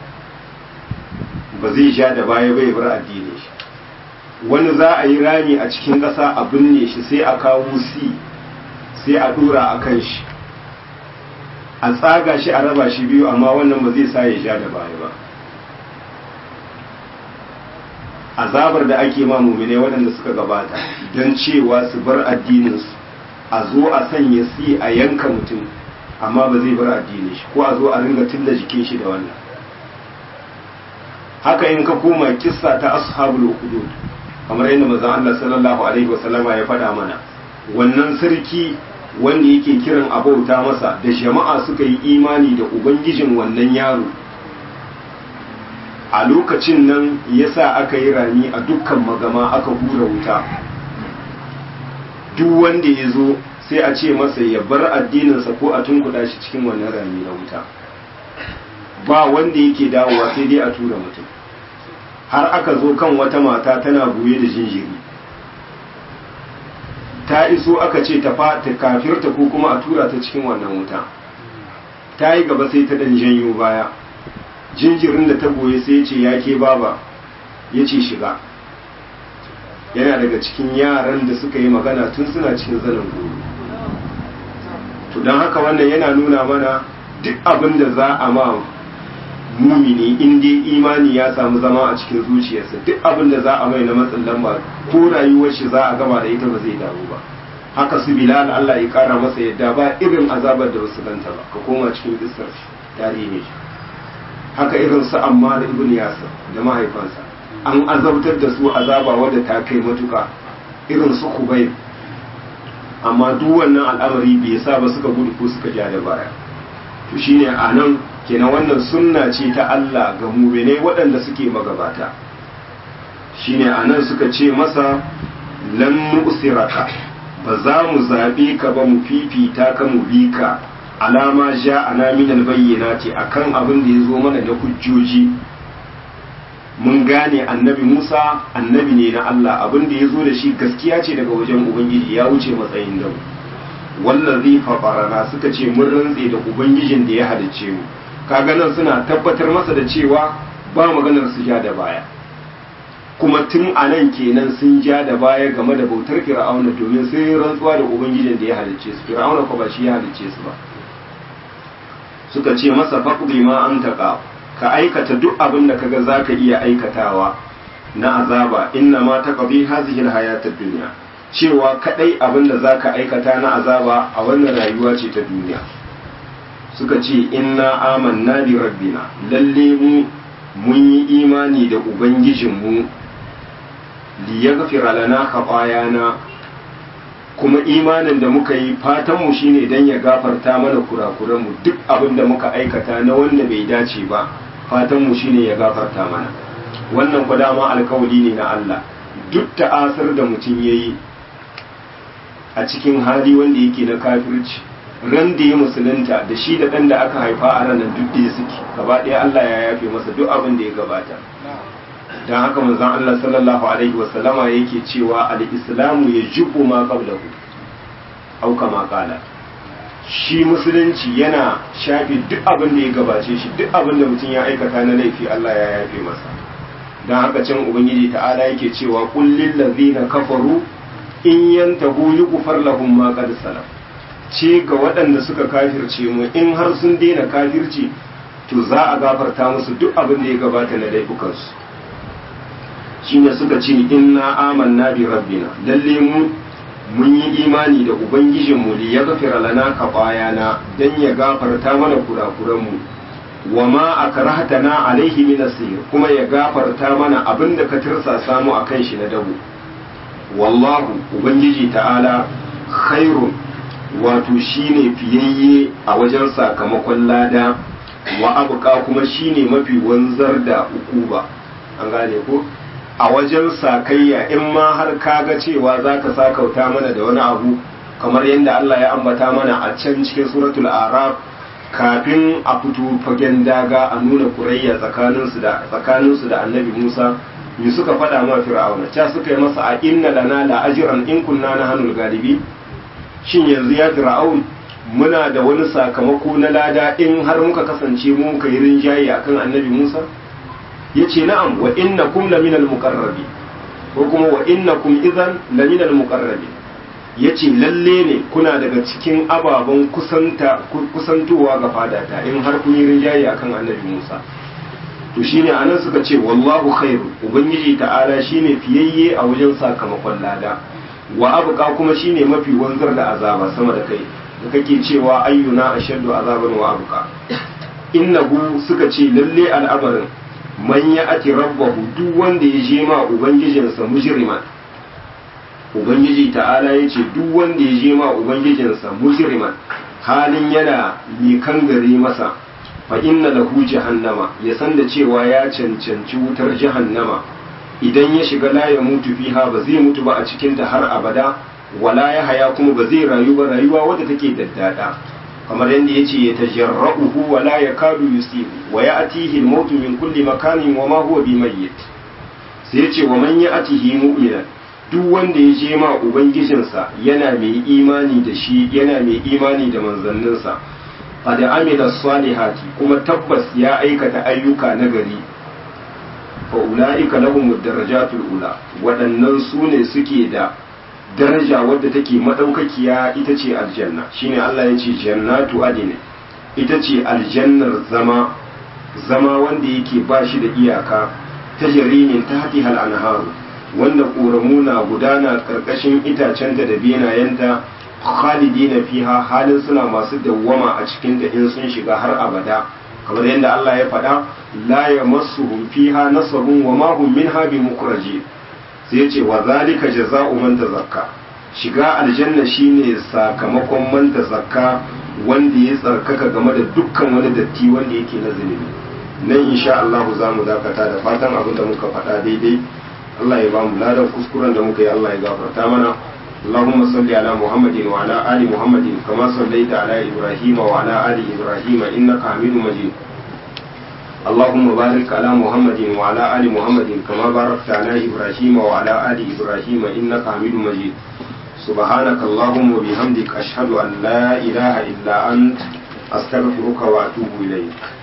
ba zai sha da baya bai bar addini shi. Wani za a yi rami a cikin ƙasa a binne shi sai a kawo si sai a dura a kan shi a tsaga shi a raba shi biyu, amma wannan ba zai sa ya sha da baya ba. Azabar da ake ma muminai waɗanda suka gabata don cewa su bar addininsu, a zo a sanya si a yanka mutum amma ba zai bar addinin shi, ko a zo a ringa tilla jikin shi da wannan. Haka in ka koma kissa ta ashabul ukhdud, kamar yadda manzon Allah sallallahu alaihi wasallama ya faɗa mana, wannan sarki wanda yake kiran abauta masa da jama'a suka yi imani da ubangijin wannan yaro, a lokacin nan yasa aka yi rami a dukkan magama aka hura wuta. Duk wanda ya zo sai a ce masa ya bar addininsa ko a tunkuɗa shi cikin wannan rami na wuta, ba wanda yake dawowa sai dai a tura mutum. Har aka zo kan wata mata tana goye da jinjiri, ta iso aka ce ta kafirta ko kuma a tura ta cikin wannan wuta. Ta yi gaba sai ta dan janyo baya, jinjirin da ta goye sai ya ce ya ke baba, ya ce shiga. Yana daga cikin yaran da suka yi magana tun suna cikin zanen goyo. To don haka wannan yana nuna mana duk abin da za a ma mumini in dai imani ya samu zama a cikin zuciyarsa, duk abin da za a mai na matsin lamba ko rayuwar shi za a gama da ita ba zai dawo ba. Haka su Bilal Allah ya kara masa yadda ba irin azabar da wasu ganta ba, ka koma cikin kissar tarihi. Haka irin su Ammar ibn Yasir da mahaifansa an azabtar da su azaba wadda ta kai matuka, irin su Khubayb amma duk wannan al'amari bai sa ba suka gudu ko suka ja da baya. To shine a nan kenan wannan sunna ce ta Allah ga mu'minai waɗanda suke magabata. Shine a nan suka ce masa lan nu'siraka, ba za mu zaɓe ka ba mu fifita ka mu bi ka alama ja ana min albayyinati akan abin da ya zo mana da hujjoji. Mun gane annabi Musa annabi ne na Allah, abin da ya zo da shi gaskiya ce daga wajen Ubangiji, ya wuce matsayin da wallazi fatarana, suka ce mun rantse da Ubangijin da ya halicce mu. Kaga nan suna tabbatar masa da cewa ba maganar su ja da baya, kuma tun a nan kenan sun ja da baya game da bautar Fir'auna, domin sun yi rantsuwa da Ubangijin da ya halicce su. Fir'auna ko ba shi ya halicce su ba. Suka ce masa faqdi ma anta qa, ka aikata duk abin da kaga zaka iya aikatawa na azaba, inna ma taqdi hadhihi alhayat ad-dunya, cewa kadai abin da zaka aikata na azaba a wannan rayuwa ce ta duniya. Suka ce inna amanna bi rabbina, lalle mu mun yi imani da ubangijinmu, li yaghfira lana khatayana, kuma imanin da muka yi fatanmu shine dan ya gafarta mana kurakuranmu, duk abin da muka aikata na wanda bai dace ba fatanmu shine ya gafarta mana. Wannan ku dama alkawari ne na Allah, duk ta'asar da mutum yayi a cikin hali wanda yake na kafirci, ran da ya musulunta da shi da ɗan da aka haifa a ranar duk da suke gaba ɗaya Allah ya yafe masa duk abin da ya gabata. Don haka manzon Allah sallallahu alaihi wasallama yake cewa al-islamu yajibu ma qablahu au kama qala, shi musulunci yana shafi duk abin da ya gabace shi, duk abin da mutum ya aikata na laifi Allah ya yafe masa. Don haka can ubangiji ta'ala yake cewa qul lil ladzina kafaru in yantahu yughfar lahum ma qad salaf, ce ga waɗanda suka kafirce mu in har sun daina kafirci to za a gafarta musu duk abin da ya gabata na laifukansu. Shine suka ce inna amanna bi rabbina, lalle mu mun yi imani da ubangijinmu li yaghfira lana khatayana, dan ya gafarta mana kurakuranmu, wa ma akrahtana alaihi min asir, kuma ya gafarta mana abinda ka tirsa samu akan shi na dabo. Wallahu ubangiji ta'ala khairun, wato shine fiyayye a wajen sakamakon lada, wa abuka kuma shine mafi wanzar da ukuba. An gane ko a wajen sakayya, in ma har kaga cewa zaka sakauta mana da wani abu kamar yadda Allah ya ambata mana a can cikin suratul araf, kafin a fito fagen daga a nuna kurayya tsakaninsu da tsakaninsu da annabi Musa, me suka faɗa ma fir'auna? Ca suka yi masa a inna lana la ajran in kunna nahnul galibi, shin yanzu ya fir'aun muna da wani sakamako na lada in har muka kasance mu muka yi rinjaye akan annabi Musa? Yace na'am, wa innakum laminal muqarrabin, ko kuma wa innakum idhan laminal muqarrabin, yace lalle ne kuna daga cikin ababen kusanta kusantowa ga fadata in har kun yi rinjaye akan annabi Musa. To shine anan suka ce wallahu khairu, ubangiji ta'ala shine fiyayye a wajen sakamakon lada, wa abuka kuma shine mafi wanzar da azaba sama da kai da kake cewa ayyuna ashaddu azaban wa abuka. Innahu suka ce lalle al'amarin man ya ati rabbahu, duk wanda ya je ma ubangijinsa mujriman, ubangiji ta'ala ya ce duk wanda ya je ma ubangijinsa mujriman halin yana mikan gare masa, fa inna lahu jahannama, ya san da cewa ya cancanci wutar jahannama, idan ya shiga la ya mutu fiha, ba zai mutu ba a cikin ta har abada, wala ya haya kuma ba zai rayu ba rayuwa wadda take daddada, kamar yadda yace ya tajarra'uhu wa la yakadu yusibu wa ya'tihi al-maut min kulli makanin wa ma huwa bimayyit. Sai yace wa man ya'tihi mu'minan, duk wanda ya je ma ubangijinsa yana mai imani da shi, yana mai imani da manzanninsa, qad amila salihati, kuma tabbas ya aikata ayyuka nagari, fa ulaika lahumud darajatul ula, waɗannan su ne suke da daraja wadda take madaukakiya, ita ce aljanna. Shine Allah ya ce jannatu adin, ita ce aljannar zama, zama wanda yake ba shi da iyaka, ta jarimin ta hati hal anharu, wanda ƙoramu na gudana ƙarƙashin itacenta da benayenta, khalidina fiha, halin suna masu dawwama a cikin da in sun shiga har abada, kamar yadda Allah ya faɗa la yamassuhum fiha nasabun wa ma hum minha bimukhraji. Sai ya ce wa zalika jaza'u man tazakka, shiga aljanna shine sakamakon manta zakka wanda ya tsarkaka game da dukkan wani datti wanda yake na zunubi. nan insha Allah za mu dakata da fatan abin da muka faɗa daidai Allah ya ba mu ladan kuskuren da muka yi Allah ya gafarta mana. اللهم صل على محمد وعلى آل محمد كما صليت على إبراهيم وعلى آل إبراهيم إنك حميد مجيد. اللهم بارك على محمد وعلى آل محمد كما باركت على إبراهيم وعلى آل إبراهيم إنك حميد مجيد. سبحانك اللهم وبحمدك أشهد أن لا إله إلا أنت أستغفرك وأتوب إليك.